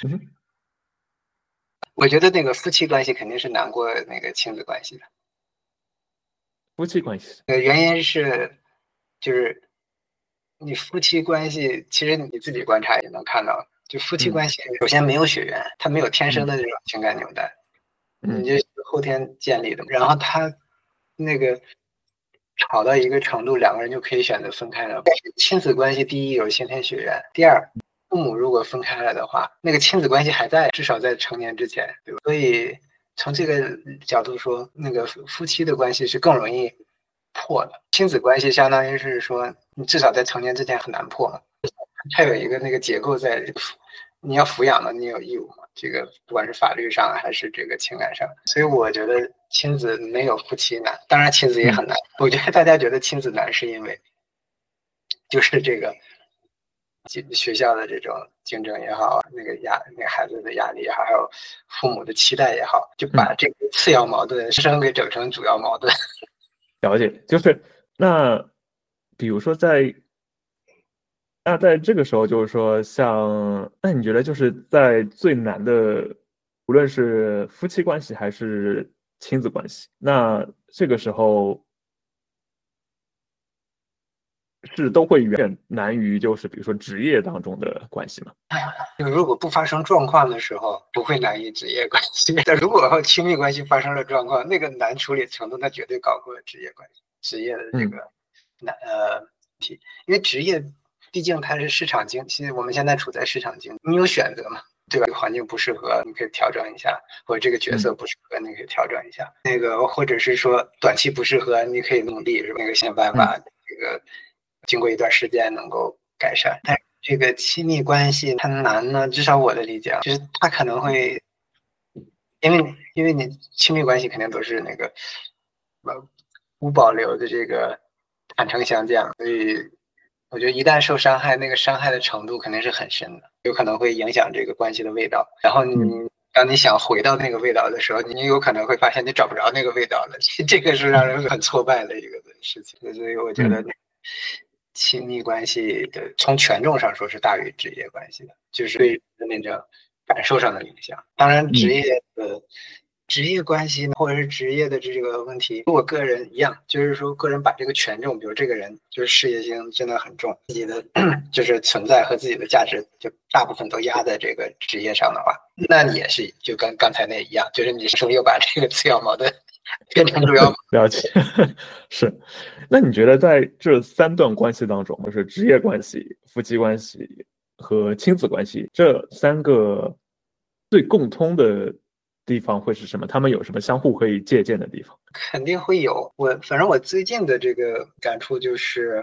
我觉得那个夫妻关系肯定是难过那个亲子关系的。 夫妻关系呃，原因是就是你夫妻关系，其实你自己观察也能看到，就夫妻关系首先没有血缘，它没有天生的这种情感纽带， 嗯、 你这是后天建立的。然后他那个吵到一个程度，两个人就可以选择分开了。亲子关系第一有先天血缘，第二父母如果分开了的话，那个亲子关系还在，至少在成年之前，对吧？所以从这个角度说，那个夫妻的关系是更容易破的。亲子关系相当于是说，你至少在成年之前很难破嘛，它有一个那个结构在，你要抚养的，你有义务嘛。这个不管是法律上还是这个情感上，所以我觉得亲子没有夫妻难，当然亲子也很难。我觉得大家觉得亲子难是因为，就是这个学校的这种竞争也好，那个压那个孩子的压力也好，还有父母的期待也好，就把这个次要矛盾生给整成主要矛盾。 了解，就是那比如说在。那在这个时候，就是说像，那你觉得就是在最难的，无论是夫妻关系还是亲子关系，那这个时候是都会远难于就是比如说职业当中的关系吗？ 就如果不发生状况的时候，不会难于职业关系。但如果亲密关系发生了状况，那个难处理程度，那绝对高过职业关系。职业的这个难、嗯、呃题，因为职业。毕竟它是市场经济，我们现在处在市场经济，你有选择嘛，对吧？环境不适合，你可以调整一下；或者这个角色不适合，你可以调整一下。那个，或者是说短期不适合，你可以努力，是吧？那个想办法，这个经过一段时间能够改善。但是这个亲密关系它难呢，至少我的理解就是它可能会，因为因为你亲密关系肯定都是那个呃无保留的这个坦诚相见，所以。我觉得一旦受伤害，那个伤害的程度肯定是很深的，有可能会影响这个关系的味道。然后你当你想回到那个味道的时候，你有可能会发现你找不着那个味道了，这个是让人很挫败的一个事情。所以我觉得亲密关系的从权重上说是大于职业关系的，就是对那种感受上的影响。当然，职业的。职业关系或者是职业的这个问题，跟我个人一样，就是说个人把这个权重，比如这个人就是事业心真的很重，自己的就是存在和自己的价值就大部分都压在这个职业上的话，那也是就跟刚才那一样，就是你是又把这个次要矛盾变成主要矛盾。 了解，是。那你觉得在这三段关系当中，就是职业关系、夫妻关系和亲子关系这三个最共通的地方会是什么？他们有什么相互可以借鉴的地方？ 肯定会有。我反正我最近的这个感触就是，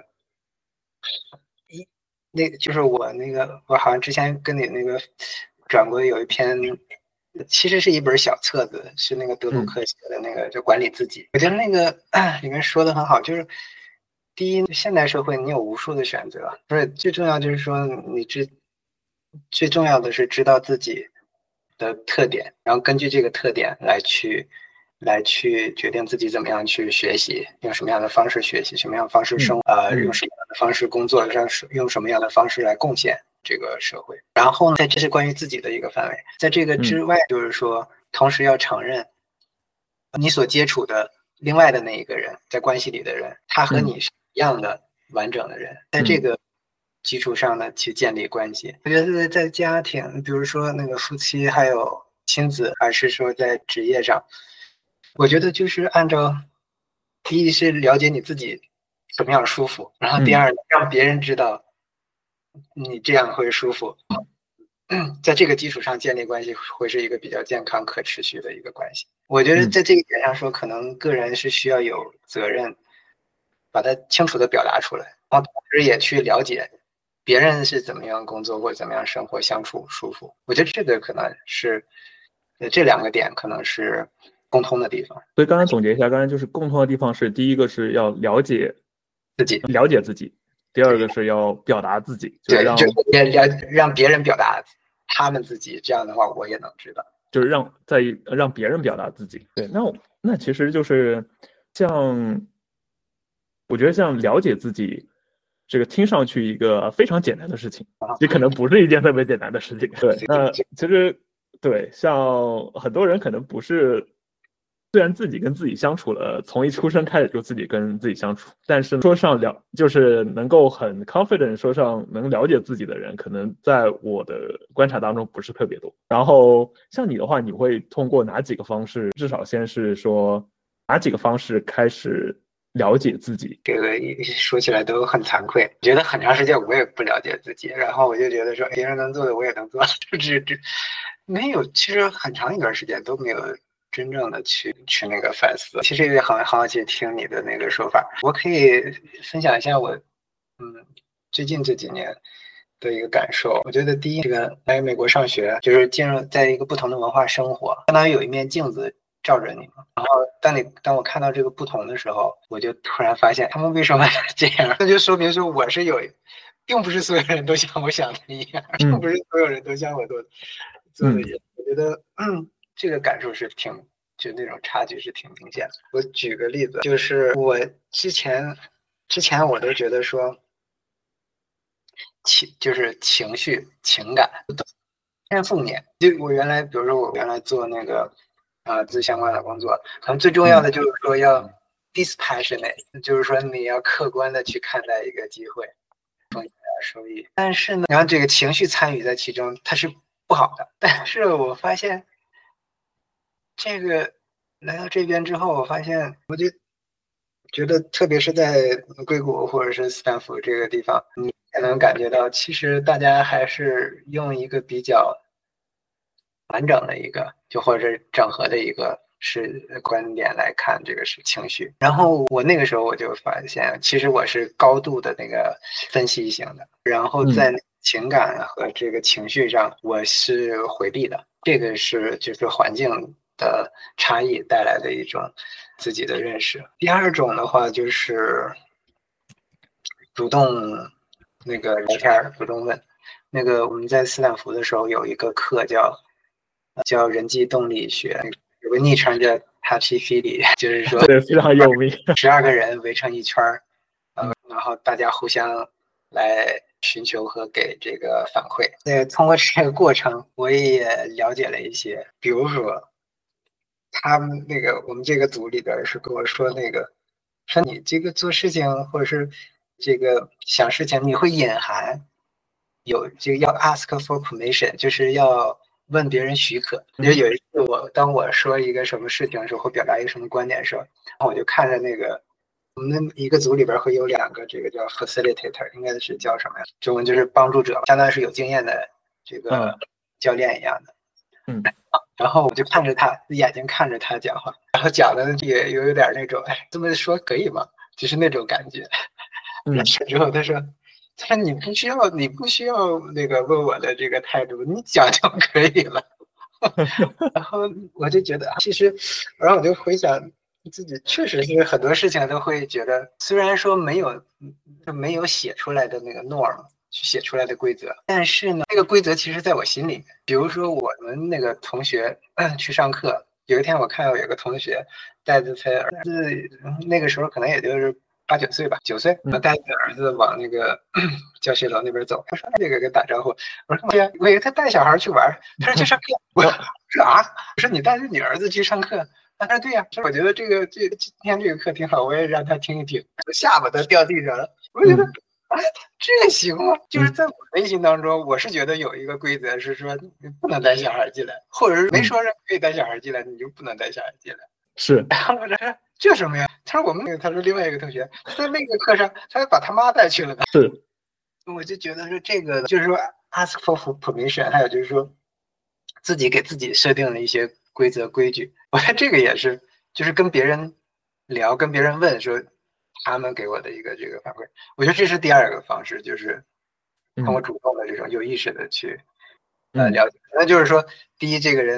一那就是我那个我好像之前跟你那个转过有一篇，其实是一本小册子，是那个德鲁克写的那个，就管理自己。我觉得那个里面说的很好，就是第一，现代社会你有无数的选择，不是最重要就是说你知最重要的是知道自己的特点，然后根据这个特点来去来去决定自己怎么样去学习，用什么样的方式学习，什么样的方式生活，嗯、呃，用什么样的方式工作，让用什么样的方式来贡献这个社会。然后呢，这是关于自己的一个范围，在这个之外，就是说，同时要承认你所接触的另外的那一个人，在关系里的人，他和你是一样的完整的人，在这个基础上呢去建立关系。我觉得在家庭，比如说那个夫妻还有亲子，还是说在职业上，我觉得就是按照第一是了解你自己怎么样舒服，然后第二让别人知道你这样会舒服，在这个基础上建立关系会是一个比较健康可持续的一个关系。我觉得在这一点上说，可能个人是需要有责任把它清楚的表达出来，然后同时也去了解别人是怎么样工作或者怎么样生活相处舒服。我觉得这个可能是这两个点可能是共通的地方。 所以刚才总结一下，刚才就是共通的地方是第一个是要了解自己， 了解自己；第二个是要表达自己， 对， 让就也让让别人表达他们自己，这样的话我也能知道， 就是让在让别人表达自己。对，那我那其实就是像我觉得像了解自己。这个听上去一个非常简单的事情，也可能不是一件特别简单的事情。对，那其实对，像很多人可能不是，虽然自己跟自己相处了，从一出生开始就自己跟自己相处，但是说上了就是能够很 confident 说上能了解自己的人，可能在我的观察当中不是特别多。然后像你的话，你会通过哪几个方式？至少先是说哪几个方式开始了解自己？ 这个说起来都很惭愧，觉得很长时间我也不了解自己，然后我就觉得说别人能做的我也能做，就是这没有，其实很长一段时间都没有真正的去去那个反思。其实也很好奇听你的那个说法，我可以分享一下我嗯最近这几年的一个感受。我觉得第一，这个来美国上学，就是进入在一个不同的文化生活，相当于有一面镜子照着你嘛。然后当你当我看到这个不同的时候，我就突然发现他们为什么这样，那就说明说我是有，并不是所有人都像我想的一样，并不是所有人都像我做的做的一样。我觉得嗯，这个感受是挺，就那种差距是挺明显的。我举个例子，就是我之前之前我都觉得说情就是情绪情感偏负面。就我原来比如说我原来做那个啊自相关的工作，可能最重要的就是说要 dispassionate， 就是说你要客观的去看待一个机会收益，但是呢，然后这个情绪参与在其中，它是不好的。但是我发现这个来到这边之后，我发现我就觉得，特别是在硅谷或者是斯坦福这个地方，你才能感觉到，其实大家还是用一个比较完整的一个，就或者是整合的一个是观点来看这个是情绪。然后我那个时候我就发现，其实我是高度的那个分析型的，然后在情感和这个情绪上我是回避的。这个是就是环境的差异带来的一种自己的认识。第二种的话就是主动那个聊天，主动问。那个我们在斯坦福的时候有一个课叫叫人际动力学，有个昵称叫 Touchy Feely， 就是说对，非常有名， 十二个人围成一圈，呃，然后大家互相来寻求和给这个反馈。那通过这个过程，我也了解了一些，比如说他们那个我们这个组里边是跟我说那个说你这个做事情或者是这个想事情，你会隐含有这个要 ask for permission， 就是要问别人许可。就有一次我当我说一个什么事情的时候，或表达一个什么观点的时候，然后我就看着那个我们一个组里边会有两个这个叫 facilitator， 应该是叫什么呀？中文就是帮助者，相当于是有经验的这个教练一样的。 嗯， 然后我就看着他，眼睛看着他讲话，然后讲的也有点那种，哎，这么说可以吗？就是那种感觉。嗯，之后他说。他说你不需要，你不需要那个问我的这个态度，你讲就可以了。然后我就觉得，其实，然后我就回想自己，确实是很多事情都会觉得，虽然说没有没有写出来的那个 norm， 去写出来的规则，但是呢，这个规则其实在我心里面。比如说我们那个同学去上课，有一天我看到有个同学带着他儿子，那个时候可能也就是八九岁吧，九岁，我带着儿子往那个教学楼那边走。他说：“这个给打招呼。”我说：“对呀，我以为他带小孩去玩。”他说：“去上课。”我说：“啊？”我说：“你带着你儿子去上课？”他说：“对呀。”说：“我觉得这个这今天这个课挺好，我也让他听一听。”下巴都掉地上了。我觉得，哎，这行吗？就是在我内心当中，我是觉得有一个规则是说，你不能带小孩进来，或者是没说是可以带小孩进来，你就不能带小孩进来。 是。 然后我说这什么呀？他说我们那个，他说另外一个同学在那个课上，他把他妈带去了呢。 是， 我就觉得说这个就是说 ask for permission， 还有就是说自己给自己设定了一些规则规矩。我觉得这个也是，就是跟别人聊，跟别人问说他们给我的一个这个反馈。我觉得这是第二个方式，就是通过主动的这种有意识的去呃了解。那就是说，第一，这个人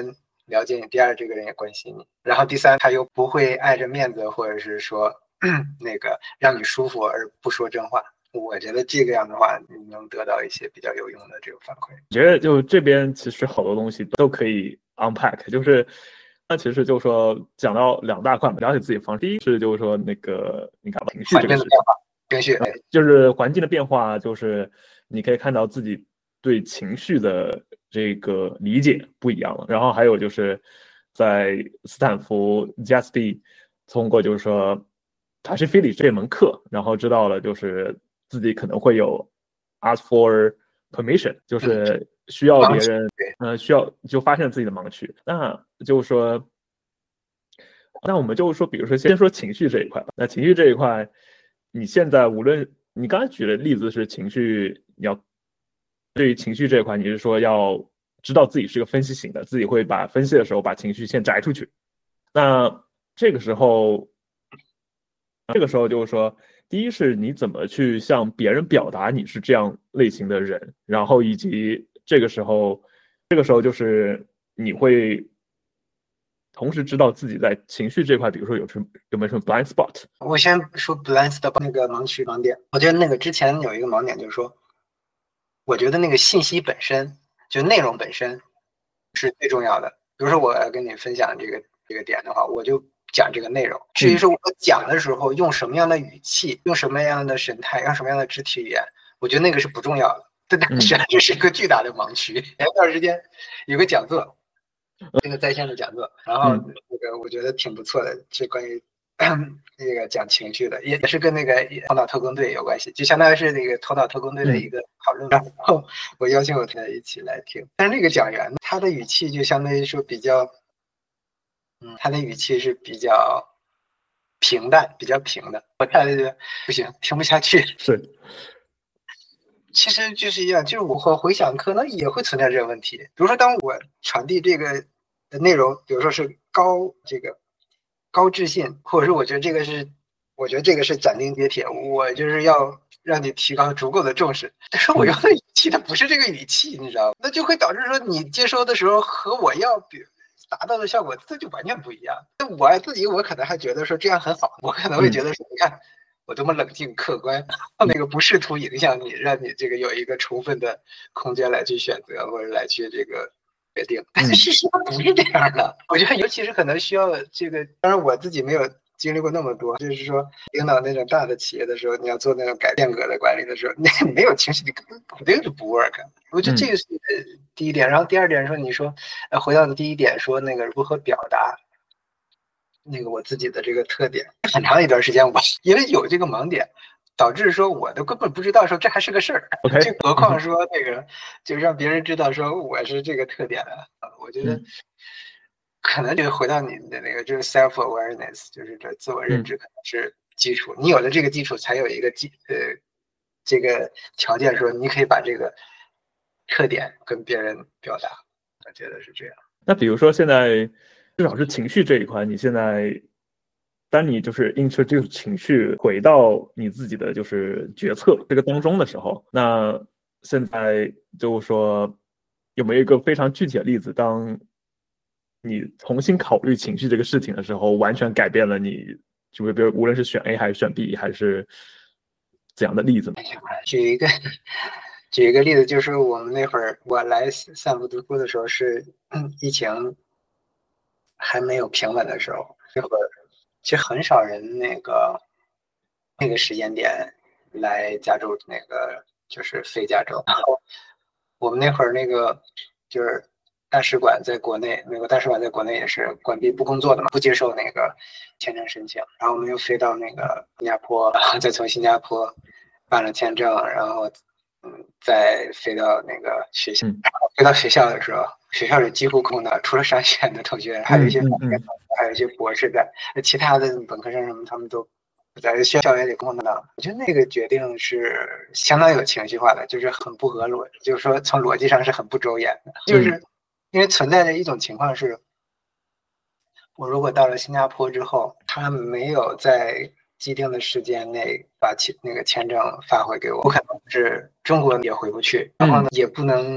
了解你，第二这个人也关心你，然后第三他又不会碍着面子或者是说那个让你舒服而不说真话。我觉得这个样的话，你能得到一些比较有用的这个反馈。 我觉得就这边其实好多东西都可以 unpack， 就是那其实就是说讲到两大块嘛，了解自己方式。第一是就是说那个你看情绪这个事情， 情绪就是环境的变化，就是你可以看到自己对情绪的这个理解不一样了。然后还有就是在斯坦福 G S B 通过就是说touchy-feely这门课，然后知道了就是自己可能会有 ask for permission， 就是需要别人，呃，需要就发现自己的盲区。那就是说，那我们就是说，比如说先说情绪这一块吧。那情绪这一块，你现在无论你刚才举的例子是情绪，你要对于情绪这一块，你是说要知道自己是个分析型的，自己会把分析的时候把情绪先摘出去。那这个时候，这个时候就是说，第一是你怎么去向别人表达你是这样类型的人，然后以及这个时候，这个时候就是你会同时知道自己在情绪这块，比如说有什么有没有什么 blind spot。 我先说 blind spot 那个盲区盲点，我觉得那个之前有一个盲点就是说，我觉得那个信息本身就内容本身是最重要的。比如说我要跟你分享这个这个点的话，我就讲这个内容。至于说我讲的时候用什么样的语气，用什么样的神态，用什么样的肢体语言，我觉得那个是不重要的。这这是一个巨大的盲区。前一段时间有个讲座，这个在线的讲座，然后那个我觉得挺不错的，是关于那个讲情绪的，也是跟那个头脑特工队有关系，就相当于是那个头脑特工队的一个讨论。然后我邀请我同学一起来听，但是那个讲员他的语气就相当于说比较。嗯，他的语气是比较平淡，比较平的。我看了就不行，听不下去。 是， 其实就是一样，就是我和回想可能也会存在这个问题。比如说，当我传递这个的内容，比如说是高这个高自信，或者说我觉得这个是，我觉得这个是斩钉截铁，我就是要让你提高足够的重视。但是我用的语气它不是这个语气，你知道吗？那就会导致说你接收的时候和我要比。达到的效果这就完全不一样。我自己我可能还觉得说这样很好，我可能会觉得说，你看我多么冷静客观，那个不试图影响你，让你这个有一个充分的空间来去选择或者来去这个决定。但是事实上不是这样的。我觉得尤其是可能需要这个，当然我自己没有经历过那么多，就是说领导那种大的企业的时候，你要做那种改变革的管理的时候，那没有情绪你肯定就不 work。我觉得这个是第一点。然后第二点说，你说呃回到的第一点说那个如何表达那个我自己的这个特点，很长一段时间我因为有这个盲点，导致说我都根本不知道说这还是个事儿。 Okay. 就何况说那个就让别人知道说我是这个特点了。我觉得。嗯可能就回到你的那个，就是 self awareness， 就是这自我认知可能是基础。嗯、你有了这个基础，才有一个基呃这个条件，说你可以把这个特点跟别人表达。我觉得是这样。 那比如说现在至少是情绪这一块，你现在当你就是 introduce 情绪回到你自己的就是决策这个当中的时候，那现在就是说有没有一个非常具体的例子，当你重新考虑情绪这个事情的时候，完全改变了你，就比如无论是选 A 还是选 B 还是怎样的例子呢？ 举一个举一个例子，就是我们那会儿我来散步读书的时候是疫情还没有平稳的时候，那会儿其实很少人那个那个时间点来加州那个就是非加州，然后我们那会儿那个就是大使馆在国内，美国大使馆在国内也是关闭不工作的嘛，不接受那个签证申请。然后我们又飞到那个新加坡，然后再从新加坡办了签证，然后嗯再飞到那个学校。然后飞到学校的时候，学校里几乎空的，除了商学院的同学，还有一些法学同学，还有一些博士在，其他的本科生什么他们都在校园里空的。我觉得那个决定是相当有情绪化的，就是很不合逻，就是说从逻辑上是很不周延的，就是因为存在着一种情况是，我如果到了新加坡之后，他没有在既定的时间内把签那个签证发回给我，我可能是中国也回不去，然后呢也不能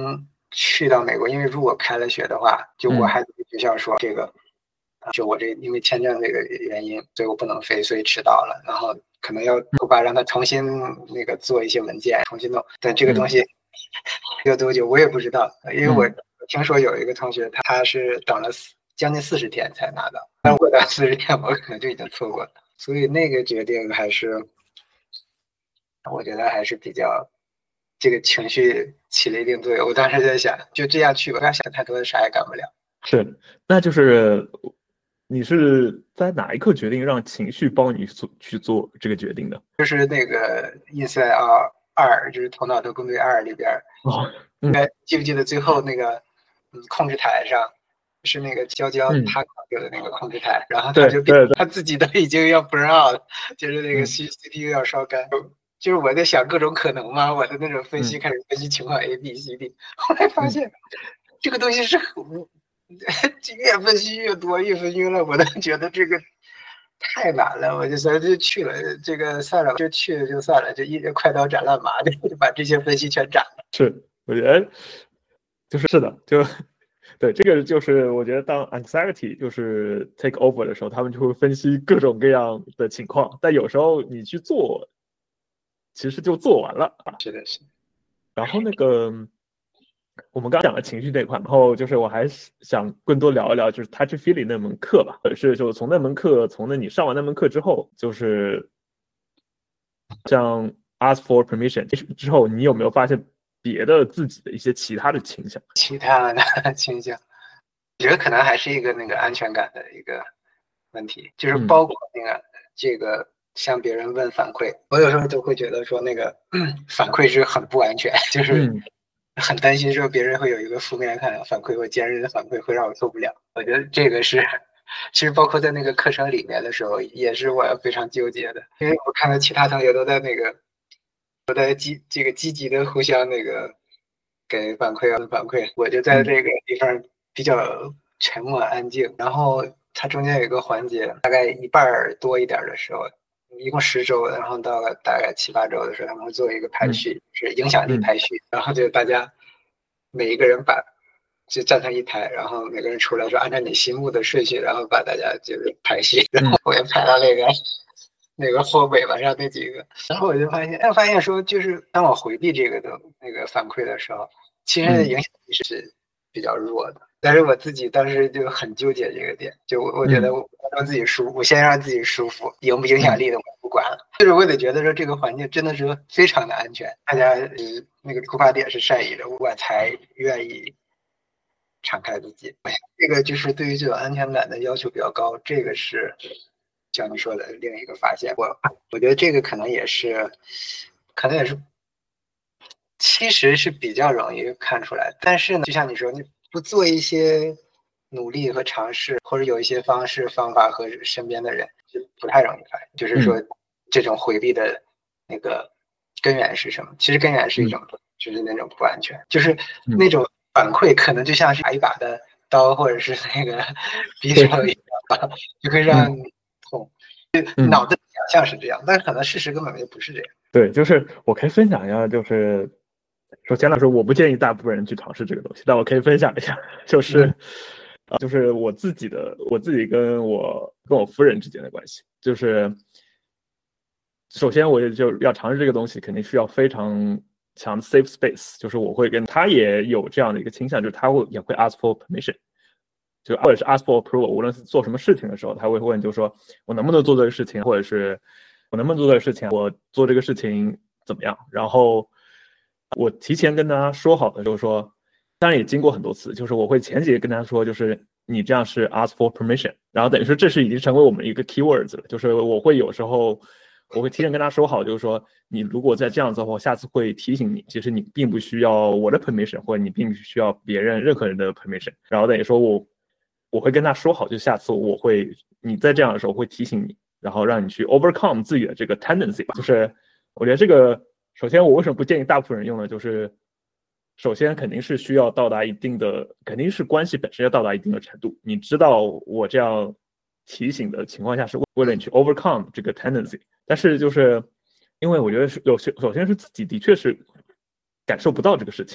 去到美国，因为如果开了学的话，就我还对学校说这个，嗯、就我这因为签证这个原因，所以我不能飞，所以迟到了，然后可能要我爸让他重新那个做一些文件，重新弄，但这个东西要多久我也不知道，因为我听说有一个同学他他是等了将近四十天才拿到，但我到四十天我可能就已经错过了，所以那个决定还是我觉得还是比较。这个情绪起了一定作用，我当时在想，就这样去吧，不要想太多，啥也干不了。 是，那就是你是在哪一刻决定让情绪帮你做去做这个决定的？ 就是那个 Inside Out 二，就是头脑特工队二里边， 哦，嗯， 记不记得最后那个嗯控制台上是那个娇娇她有的那个控制台，嗯、然后他就他自己都已经要 burn out 了，就是那个 C C P U 要烧干。嗯就是我在想各种可能嘛，我的那种分析开始分析情况 A B C D，、嗯、后来发现、嗯、这个东西是很越分析越多，越分析越乱，我都觉得这个太难了，我就所以就去了，这个算了，就去了就算了，就一直快刀斩乱麻，就把这些分析全斩了。 是，我觉得就是是的，就对这个就是我觉得当 anxiety 就是 take over 的时候，他们就会分析各种各样的情况，但有时候你去做。其实就做完了， 是的，是的。 然后那个，我们刚讲了情绪这一块，然后就是我还想更多聊一聊，就是 touch feeling 那门课吧。是，就从那门课，从那你上完那门课之后，就是像 ask for permission 之后，你有没有发现别的自己的一些其他的倾向？ 其他的倾向，我觉得可能还是一个那个安全感的一个问题，就是包括那个、嗯、这个。向别人问反馈，我有时候都会觉得说那个、嗯、反馈是很不安全，就是很担心说别人会有一个负面看反馈或尖锐的反馈会让我受不了。我觉得这个是，其实包括在那个课程里面的时候，也是我非常纠结的，因为我看到其他同学都在那个都在积这个积极的互相那个给反馈啊反馈，我就在这个地方比较沉默安静，然后它中间有一个环节，大概一半多一点的时候。一共十周，然后到了大概七八周的时候，他们会做一个排序，嗯、是影响力排序，嗯、然后就大家每一个人把就站成一排，然后每个人出来说按照你心目的顺序，然后把大家就是排序，然后我也排到那个、嗯、那个后尾巴上那几个，然后我就发现，哎，发现说就是当我回避这个的那个反馈的时候，其实影响力是比较弱的。但是我自己当时就很纠结这个点，就我我觉得我让自己舒服，我先让自己舒服，影不影响力的我不管了，就是我得觉得说这个环境真的是非常的安全，大家呃那个出发点是善意的，我才愿意敞开自己。这个就是对于这种安全感的要求比较高，这个是像你说的另一个发现。我我觉得这个可能也是，可能也是，其实是比较容易看出来，但是呢，就像你说，你不做一些努力和尝试，或者有一些方式方法和身边的人，就不太容易发现。就是说，这种回避的那个根源是什么？其实根源是一种，就是那种不安全，就是那种反馈可能就像是打一把的刀，或者是那个匕首一样，就会让你痛。脑子想象是这样，但可能事实根本就不是这样。 对，就是我可以分享一下，就是首先来说，我不建议大部分人去尝试这个东西，但我可以分享一下，就是，嗯呃、就是我自己的，我自己跟我跟我夫人之间的关系，就是首先我也就要尝试这个东西，肯定需要非常强的 safe space， 就是我会跟他也有这样的一个倾向，就是他会也会 ask for permission。就或者是 ask for approval， 无论是做什么事情的时候，他会问，就是说我能不能做这个事情，或者是我能不能做这个事情，我做这个事情怎么样？然后我提前跟他说好的，就是说，当然也经过很多次，就是我会前几个跟他说，就是你这样是 ask for permission， 然后等于说这是已经成为我们一个 keywords 了，就是我会有时候我会提前跟他说好，就是说你如果再这样子的话，我下次会提醒你，其实你并不需要我的 permission， 或者你并不需要别人任何人的 permission， 然后等于说我。我会跟他说好，就下次我会你在这样的时候会提醒你，然后让你去 overcome 自己的这个 tendency 吧。就是我觉得这个，首先我为什么不建议大部分人用呢？就是首先肯定是需要到达一定的，肯定是关系本身要到达一定的程度。你知道我这样提醒的情况下，是为了你去 overcome 这个 tendency。但是就是因为我觉得是有些，首先是自己的确是感受不到这个事情。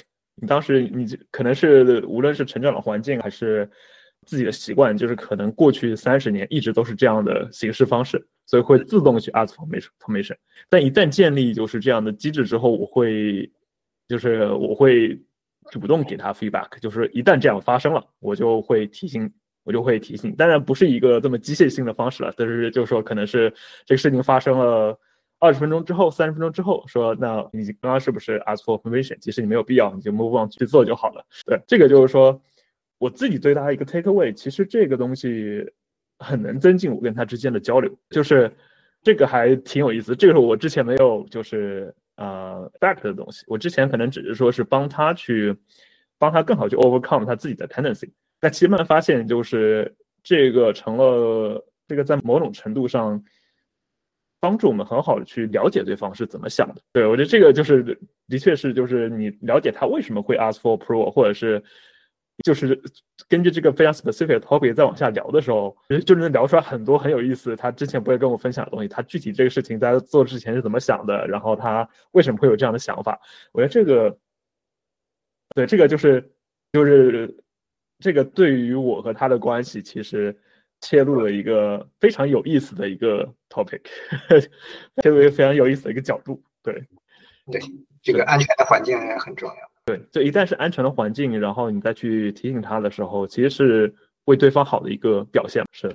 你当时你可能是无论是成长的环境还是自己的习惯，就是可能过去三十年一直都是这样的行事方式，所以会自动去 ask formation。但一旦建立就是这样的机制之后，我会就是我会主动给他 feedback， 就是一旦这样发生了，我就会提醒。我就会提醒，当然不是一个这么机械性的方式了，但是就是说可能是这个事情发生了二十分钟之后、三十分钟之后，说那你刚刚是不是 ask for permission？ 其实你没有必要，你就 move on 去做就好了。对，这个就是说我自己对他一个 take away， 其实这个东西很能增进我跟他之间的交流，就是这个还挺有意思。这个是我之前没有就是呃 back 的东西，我之前可能只是说是帮他去帮他更好去 overcome 他自己的 tendency。但其实慢慢发现，就是这个成了这个在某种程度上帮助我们很好的去了解对方是怎么想的。对，我觉得这个就是的确是就是你了解他为什么会 ask for approval， 或者是就是根据这个非常 specific 的 topic 再往下聊的时候，就能聊出来很多很有意思他之前不会跟我分享的东西，他具体这个事情在做之前是怎么想的，然后他为什么会有这样的想法。我觉得这个对这个就是就是这个对于我和他的关系其实切入了一个非常有意思的一个 topic， 切入一个非常有意思的一个角度。对对，这个安全的环境也很重要。 对，就一旦是安全的环境，然后你再去提醒他的时候，其实是为对方好的一个表现。是。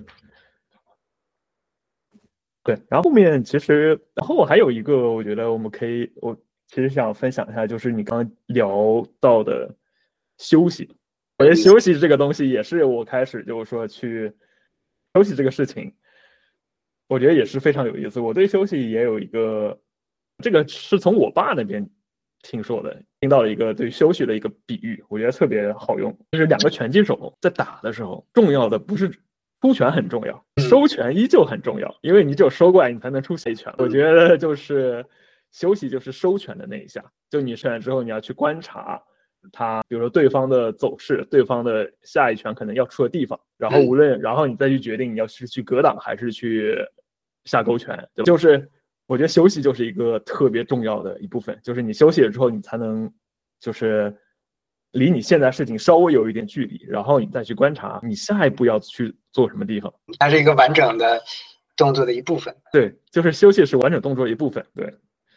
对，然后后面其实，然后我还有一个，我觉得我们可以，我其实想分享一下，就是你刚刚聊到的休息。我觉得休息这个东西也是我开始就是说去休息这个事情，我觉得也是非常有意思。我对休息也有一个，这个是从我爸那边听说的，听到了一个对休息的一个比喻，我觉得特别好用。就是两个拳击手在打的时候，重要的不是出拳很重要，收拳依旧很重要，因为你只有收过来，你才能出下一拳。我觉得就是休息就是收拳的那一下，就你射完之后，你要去观察他，比如说对方的走势，对方的下一拳可能要出的地方，然后无论，然后你再去决定你要是去格挡还是去下勾拳，就是我觉得休息就是一个特别重要的一部分，就是你休息了之后，你才能就是离你现在事情稍微有一点距离，然后你再去观察你下一步要去做什么地方。 它是一个完整的动作的一部分。 对，就是休息是完整动作的一部分。对。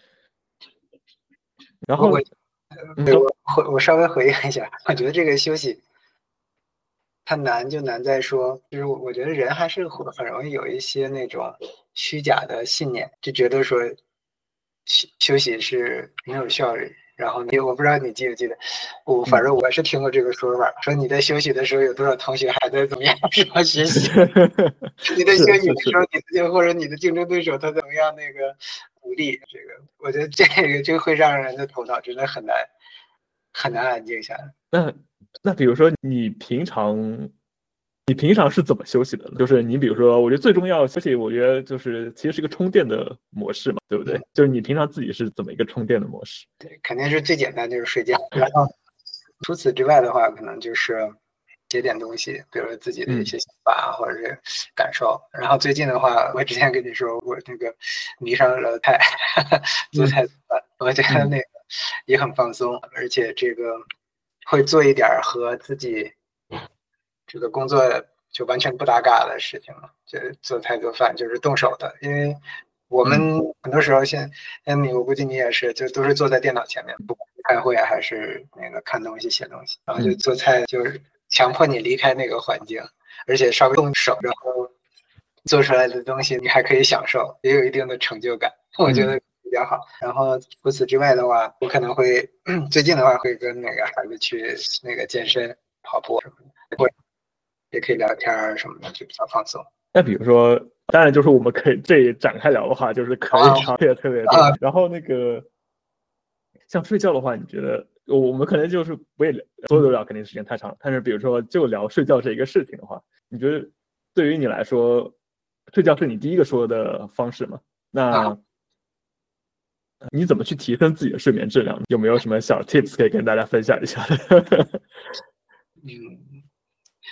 然后我对我我我稍微回应一下，我觉得这个休息它难就难在说，就是我我觉得人还是很容易有一些那种虚假的信念，就觉得说休休息是没有效率。然后你我不知道你记不记得，我反正我是听过这个说法，说你在休息的时候有多少同学还在怎么样是吧学习，你在休息的时候你的或者你的竞争对手他怎么样那个鼓励，这个我觉得这个这个会让人的头脑真的很难很难安静下来。 那那比如说你平常你平常是怎么休息的呢？就是你比如说，我觉得最重要的休息，我觉得就是其实是一个充电的模式嘛，对不对？嗯、就是你平常自己是怎么一个充电的模式？ 对，肯定是最简单就是睡觉。然后除此之外的话，可能就是写点东西，比如说自己的一些想法、嗯、或者是感受。然后最近的话，我之前跟你说我那个迷上了菜，做菜做饭、嗯，我觉得那个也很放松，嗯、而且这个会做一点和自己这个工作就完全不搭嘎的事情了，就做菜做饭就是动手的，因为我们很多时候现像你，我估计你也是，就都是坐在电脑前面，不管是开会还是那个看东西、写东西，然后就做菜就是强迫你离开那个环境，而且稍微动手，然后做出来的东西你还可以享受，也有一定的成就感，我觉得比较好。然后除此之外的话，我可能会最近的话会跟那个孩子去那个健身、跑步什么的，或者也可以聊天什么的，就比较放松。 那比如说，当然就是我们可以这展开聊的话，就是可以聊特别特别多。啊、然后那个像睡觉的话，你觉得我们可能就是不会所有都聊，肯定时间太长。但是比如说就聊睡觉这一个事情的话，你觉得对于你来说，睡觉是你第一个说的方式吗？那、啊、你怎么去提升自己的睡眠质量？有没有什么小 tips 可以跟大家分享一下？ 嗯。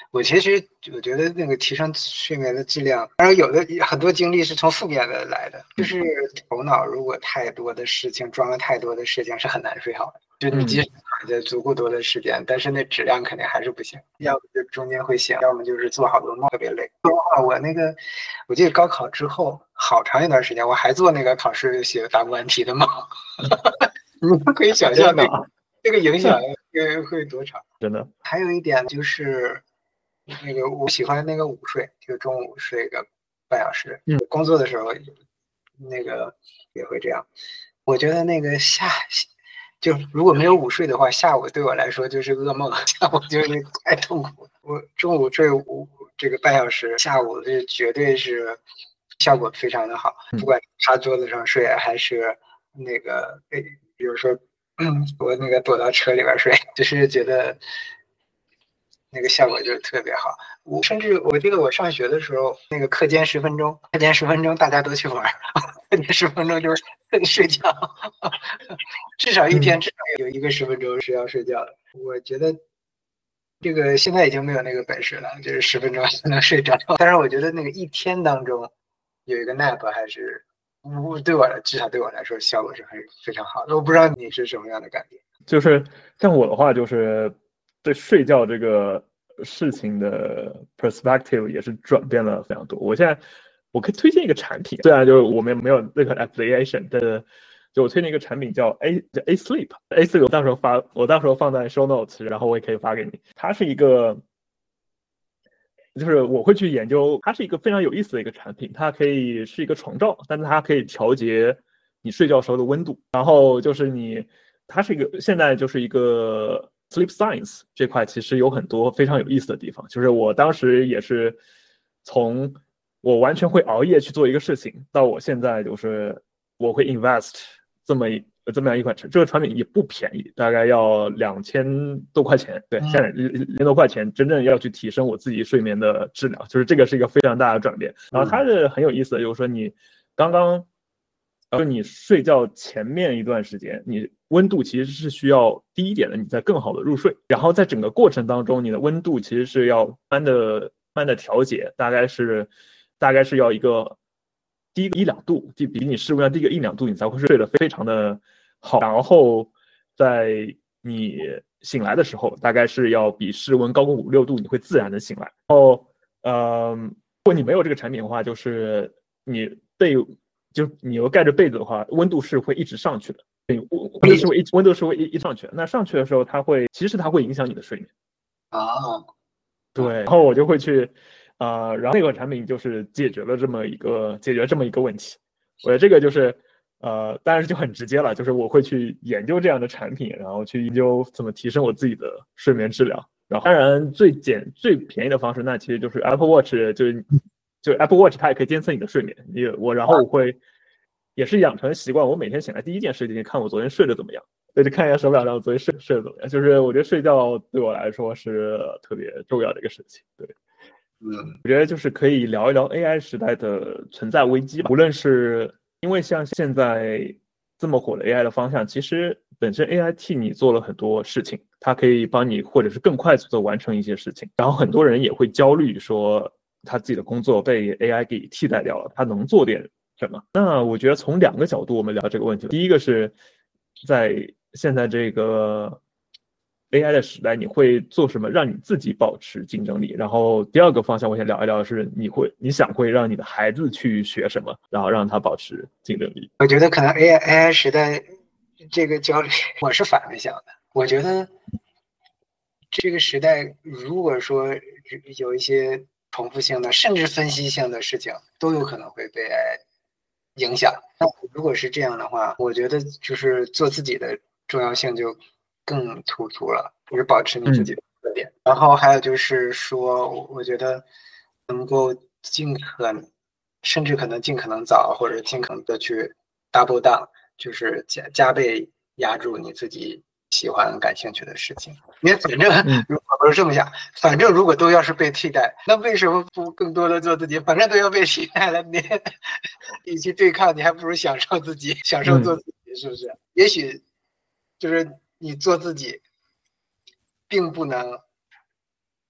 我其实我觉得那个提升睡眠的质量，当然有的很多经历是从负面的来的，就是头脑如果太多的事情装了太多的事情是很难睡好的。就你即使躺着足够多的时间，但是那质量肯定还是不行，要么就中间会醒，要么就是做好多梦特别累。说话我那个我记得高考之后好长一段时间我还做那个考试写答不完题的梦。你们可以想象那个这个影响会会多长。 真的。 还有一点就是那个我喜欢那个午睡，就中午睡个半小时。嗯，工作的时候那个也会这样。我觉得那个下就如果没有午睡的话，下午对我来说就是噩梦，下午就是太痛苦了。我中午睡午这个半小时，下午这绝对是效果非常的好，不管趴桌子上睡还是那个比如说嗯，我那个躲到车里边睡，就是觉得那个效果就特别好。我甚至我记得我上学的时候，那个课间十分钟，课间十分钟大家都去玩，课间十分钟就是睡觉，至少一天至少有一个十分钟是要睡觉的。我觉得这个现在已经没有那个本事了，就是十分钟才能睡着。但是我觉得那个一天当中有一个 nap 还是对我来，至少对我来说效果是很非常好的。我不知道你是什么样的感觉。 就是像我的话，就是对睡觉这个事情的 perspective 也是转变了非常多。我现在我可以推荐一个产品，虽然就是我们没有那个 affiliation， 但是就我推荐一个产品叫 A 叫 A Sleep A Sleep， 我到时候发我到时候放在 show notes， 然后我也可以发给你。它是一个，就是我会去研究，它是一个非常有意思的一个产品，它可以是一个床罩，但是它可以调节你睡觉时候的温度，然后就是你。它是一个现在就是一个 sleep science 这块其实有很多非常有意思的地方，就是我当时也是从我完全会熬夜去做一个事情，到我现在就是我会 invest 这么这么样一款这个产品也不便宜，大概要两千多块钱，对，现在两千多块钱真正要去提升我自己睡眠的质量，就是这个是一个非常大的转变。然后它是很有意思的，就是说你刚刚就你睡觉前面一段时间，你温度其实是需要低一点的，你再更好的入睡。然后在整个过程当中，你的温度其实是要慢慢的、慢慢的调节，大概是大概是要一个低个一两度，就比你室温要低个一两度，你才会睡得非常的好。然后在你醒来的时候，大概是要比室温高个五六度，你会自然的醒来。然后，呃，如果你没有这个产品的话，就是你被就你又盖着被子的话，温度是会一直上去的，温度是会一温度是会一一上去的。那上去的时候，它会其实它会影响你的睡眠啊。 对，然后我就会去，呃，然后那款产品就是解决了这么一个解决这么一个问题。我觉得这个就是呃，当然就很直接了，就是我会去研究这样的产品，然后去研究怎么提升我自己的睡眠质量。然后当然最简最便宜的方式，那其实就是 Apple Watch， 就是就 Apple Watch 它也可以监测你的睡眠。你我然后我会也是养成习惯，我每天醒来第一件事情看我昨天睡得怎么样，对，就看一下手表上昨天睡睡得怎么样。就是我觉得睡觉对我来说是特别重要的一个事情。对， 嗯， 我觉得就是可以聊一聊 A I 时代的存在危机吧。无论是因为像现在这么火的 A I 的方向，其实本身 A I 替你做了很多事情，它可以帮你或者是更快速的完成一些事情。然后很多人也会焦虑说他自己的工作被 A I 给替代掉了，他能做点什么？那我觉得从两个角度我们聊这个问题。第一个是在现在这个 A I 的时代，你会做什么让你自己保持竞争力？然后第二个方向我想聊一聊的是你会你想会让你的孩子去学什么，然后让他保持竞争力。 我觉得可能 A I A I 时代这个焦虑我是反面想的。我觉得这个时代如果说有一些重复性的甚至分析性的事情都有可能会被 A I 影响。那如果是这样的话，我觉得就是做自己的重要性就更突出了，就是保持你自己的特点。嗯、然后还有就是说，我觉得能够尽可能，甚至可能尽可能早，或者尽可能的去 double down， 就是加加倍压住你自己喜欢感兴趣的事情。你反正如果不是这么想，反正如果都要是被替代，那为什么不更多的做自己？反正都要被替代了，你与其对抗，你还不如享受自己，享受做自己，是不是？也许就是你做自己并不能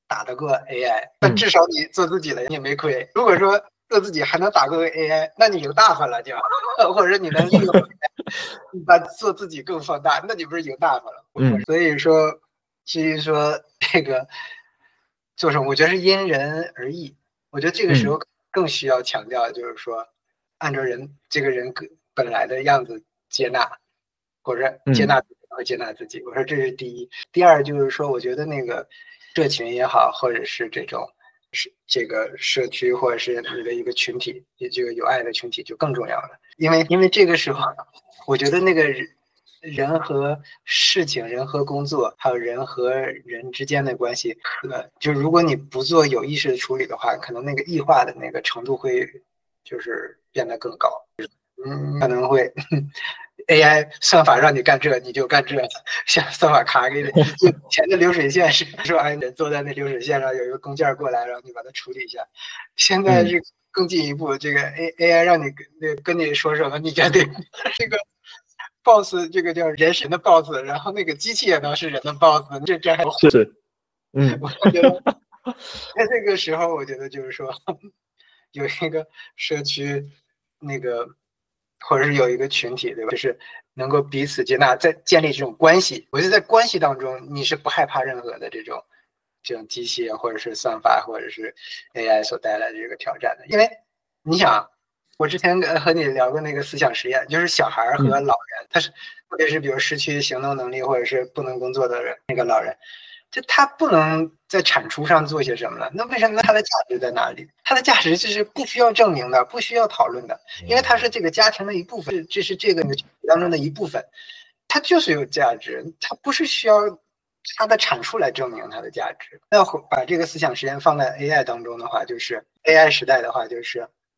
打得过 A I， 但至少你做自己了，你也没亏。如果说做自己还能打过 A I， 那你赢大发了就，或者你能利用你把做自己更放大，那你不是赢大发了？嗯，所以说，至于说这个做什么，我觉得是因人而异。我觉得这个时候更需要强调，就是说，按照人这个人本来的样子接纳，或者接纳自己和接纳自己。我说这是第一。第二就是说，我觉得那个社群也好，或者是这种。是这个社区或者是你的一个群体，也这个有爱的群体就更重要了，因为因为这个时候，我觉得那个人和事情、人和工作，还有人和人之间的关系，呃，就如果你不做有意识的处理的话，可能那个异化的那个程度会就是变得更高，嗯，可能会。A I 算法让你干这你就干这，像算法卡给你。以前的流水线是说，哎，你坐在那流水线上有一个工件过来，然后你把它处理一下。现在是更进一步，这个 A A I 让你跟跟你说什么，你就得这个 boss 这个叫人神的 boss， 然后那个机器也能是人的 boss， 这这还是，嗯， 我觉得在这个时候，我觉得就是说有一个社区那个。或者是有一个群体，对吧？就是能够彼此接纳，在建立这种关系。我觉得在关系当中，你是不害怕任何的这种这种机器或者是算法或者是 A I 所带来的这个挑战的。因为你想，我之前和你聊过那个思想实验，就是小孩和老人，他是特别是比如失去行动能力或者是不能工作的人，那个老人。就他不能在产出上做些什么了，那为什么他的价值在哪里？他的价值就是不需要证明的，不需要讨论的，因为他是这个家庭的一部分，这是这个当中的一部分，他就是有价值，他不是需要他的产出来证明他的价值。那把这个思想实验放在 A I 当中的话，就是 A I 时代的话，就是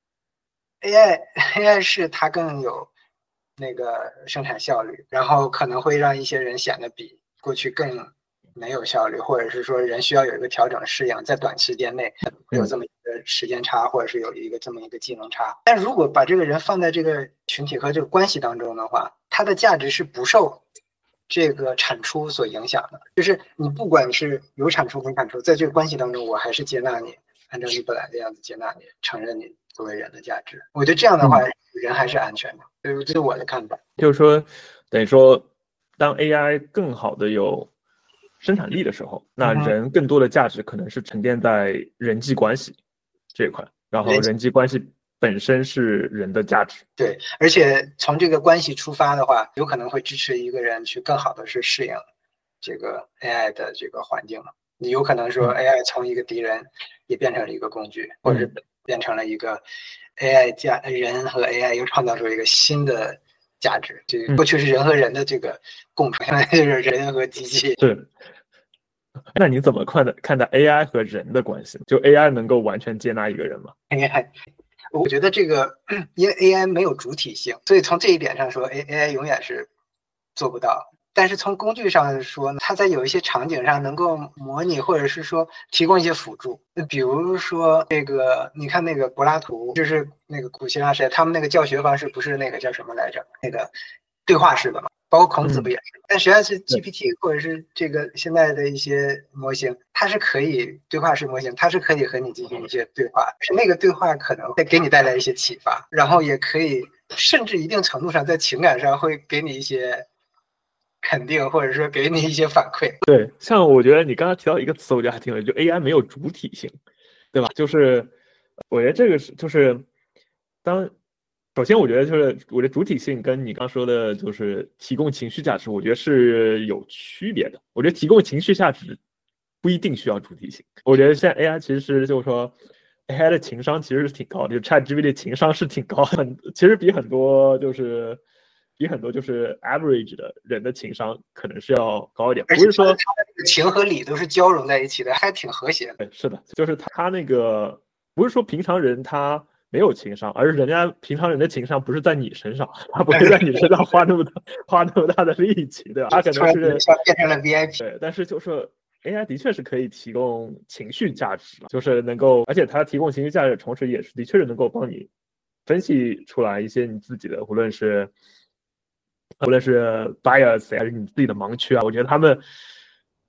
A I A I 是它更有那个生产效率，然后可能会让一些人显得比过去更。没有效率，或者是说人需要有一个调整适应，在短时间内有这么一个时间差，或者是有一个这么一个技能差。但如果把这个人放在这个群体和这个关系当中的话，他的价值是不受这个产出所影响的。就是你不管是有产出没产出，在这个关系当中，我还是接纳你，按照你本来的样子接纳你，承认你作为人的价值。我觉得这样的话，嗯、人还是安全的。这是我的看法。 就是说，等于说，当 A I 更好的有生产力的时候，那人更多的价值可能是沉淀在人际关系这一块，然后人际关系本身是人的价值。 对，而且从这个关系出发的话，有可能会支持一个人去更好的去适应这个 A I 的这个环境。你有可能说 A I 从一个敌人也变成了一个工具，或者变成了一个 A I 价人和 A I 又创造出一个新的价值。这过去是人和人的这个共存，现在就是人和机器。 是。那你怎么看待看待 A I 和人的关系？就 A I 能够完全接纳一个人吗 ？A I， 我觉得这个，因为 A I 没有主体性，所以从这一点上说 ，A A I 永远是做不到。但是从工具上说呢，它在有一些场景上能够模拟，或者是说提供一些辅助。比如说这个，你看那个柏拉图，就是那个古希腊时代，他们那个教学方式不是那个叫什么来着？那个对话式的嘛。包括孔子不也是？嗯、但实际上是 G P T 或者是这个现在的一些模型，它是可以对话式模型，它是可以和你进行一些对话，是那个对话可能会给你带来一些启发，然后也可以甚至一定程度上在情感上会给你一些肯定，或者说给你一些反馈。 对，像我觉得你刚刚提到一个词，我觉得还挺有意思，就 A I 没有主体性，对吧？就是我觉得这个是就是当。首先，我觉得就是我的主体性跟你刚说的，就是提供情绪价值，我觉得是有区别的。我觉得提供情绪价值不一定需要主体性。我觉得现在 A I 其实就是说 ，A I 的情商其实是挺高的，就 ChatGPT 的情商是挺高的，很其实比很多就是比很多就是 average 的人的情商可能是要高一点。不是说情和理都是交融在一起的，还挺和谐的。 对，是的，就是他那个不是说平常人他。没有情商，而是人家平常人的情商不是在你身上，他不会在你身上花那么大花那么大的力气，对吧？他可能是变成了 V I P。 对，但是就是 A I 的确是可以提供情绪价值，就是能够，而且它提供情绪价值的同时，也是的确是能够帮你分析出来一些你自己的，无论是无论是 bias 还是你自己的盲区啊，我觉得他们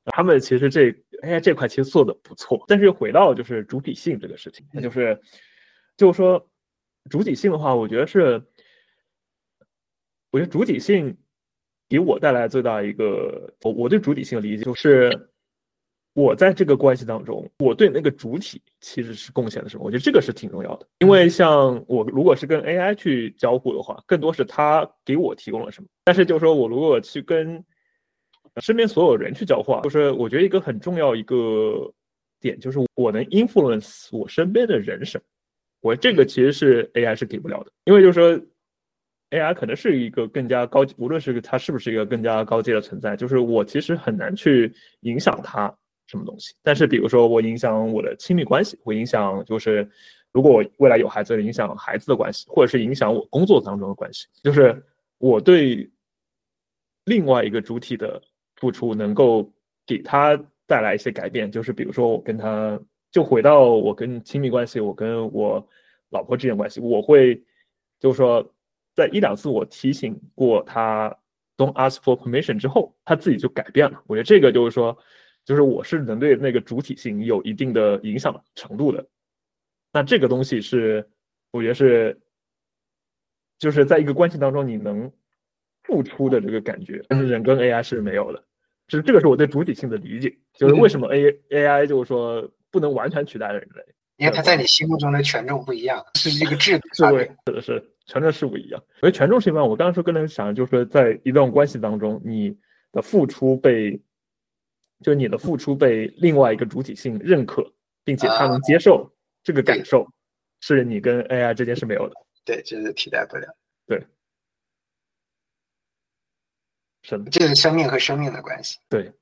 他们其实这 A I 这块其实做的不错，但是回到就是主体性这个事情，那就是就是说主体性的话，我觉得是，我觉得主体性给我带来最大一个，我我对主体性的理解就是，我在这个关系当中，我对那个主体其实是贡献的什么？我觉得这个是挺重要的，因为像我如果是跟 A I 去交互的话，更多是它给我提供了什么，但是就是说我如果去跟身边所有人去交换，就是我觉得一个很重要一个点，就是我能 influence 我身边的人什么，我这个其实是 A I 是给不了的，因为就是说 A I 可能是一个更加高级，无论是它是不是一个更加高阶的存在，就是我其实很难去影响它什么东西。但是比如说我影响我的亲密关系，会影响就是如果我未来有孩子，影响孩子的关系，或者是影响我工作当中的关系，就是我对另外一个主体的付出能够给他带来一些改变，就是比如说我跟他，就回到我跟亲密关系，我跟我老婆之间关系，我会就是说在一两次我提醒过他 don't ask for permission 之后，他自己就改变了。我觉得这个就是说，就是我是能对那个主体性有一定的影响程度的。那这个东西是我觉得是就是在一个关系当中你能付出的这个感觉，但是人跟 A I 是没有的。是这个是我对主体性的理解，就是为什么 A A I 就是说不能完全取代人类， 因为它在你心目中的权重不一样，是一个制度差别。 是的，是权重是不一样。我觉得权重是一般，我刚刚说跟人想，就是说在一段关系当中，你的付出被，就是你的付出被另外一个主体性认可，并且他能接受、啊、这个感受，是你跟 A I 之间是没有的。 对，这是替代不了。 对。是的， 这是生命和生命的关系。 对，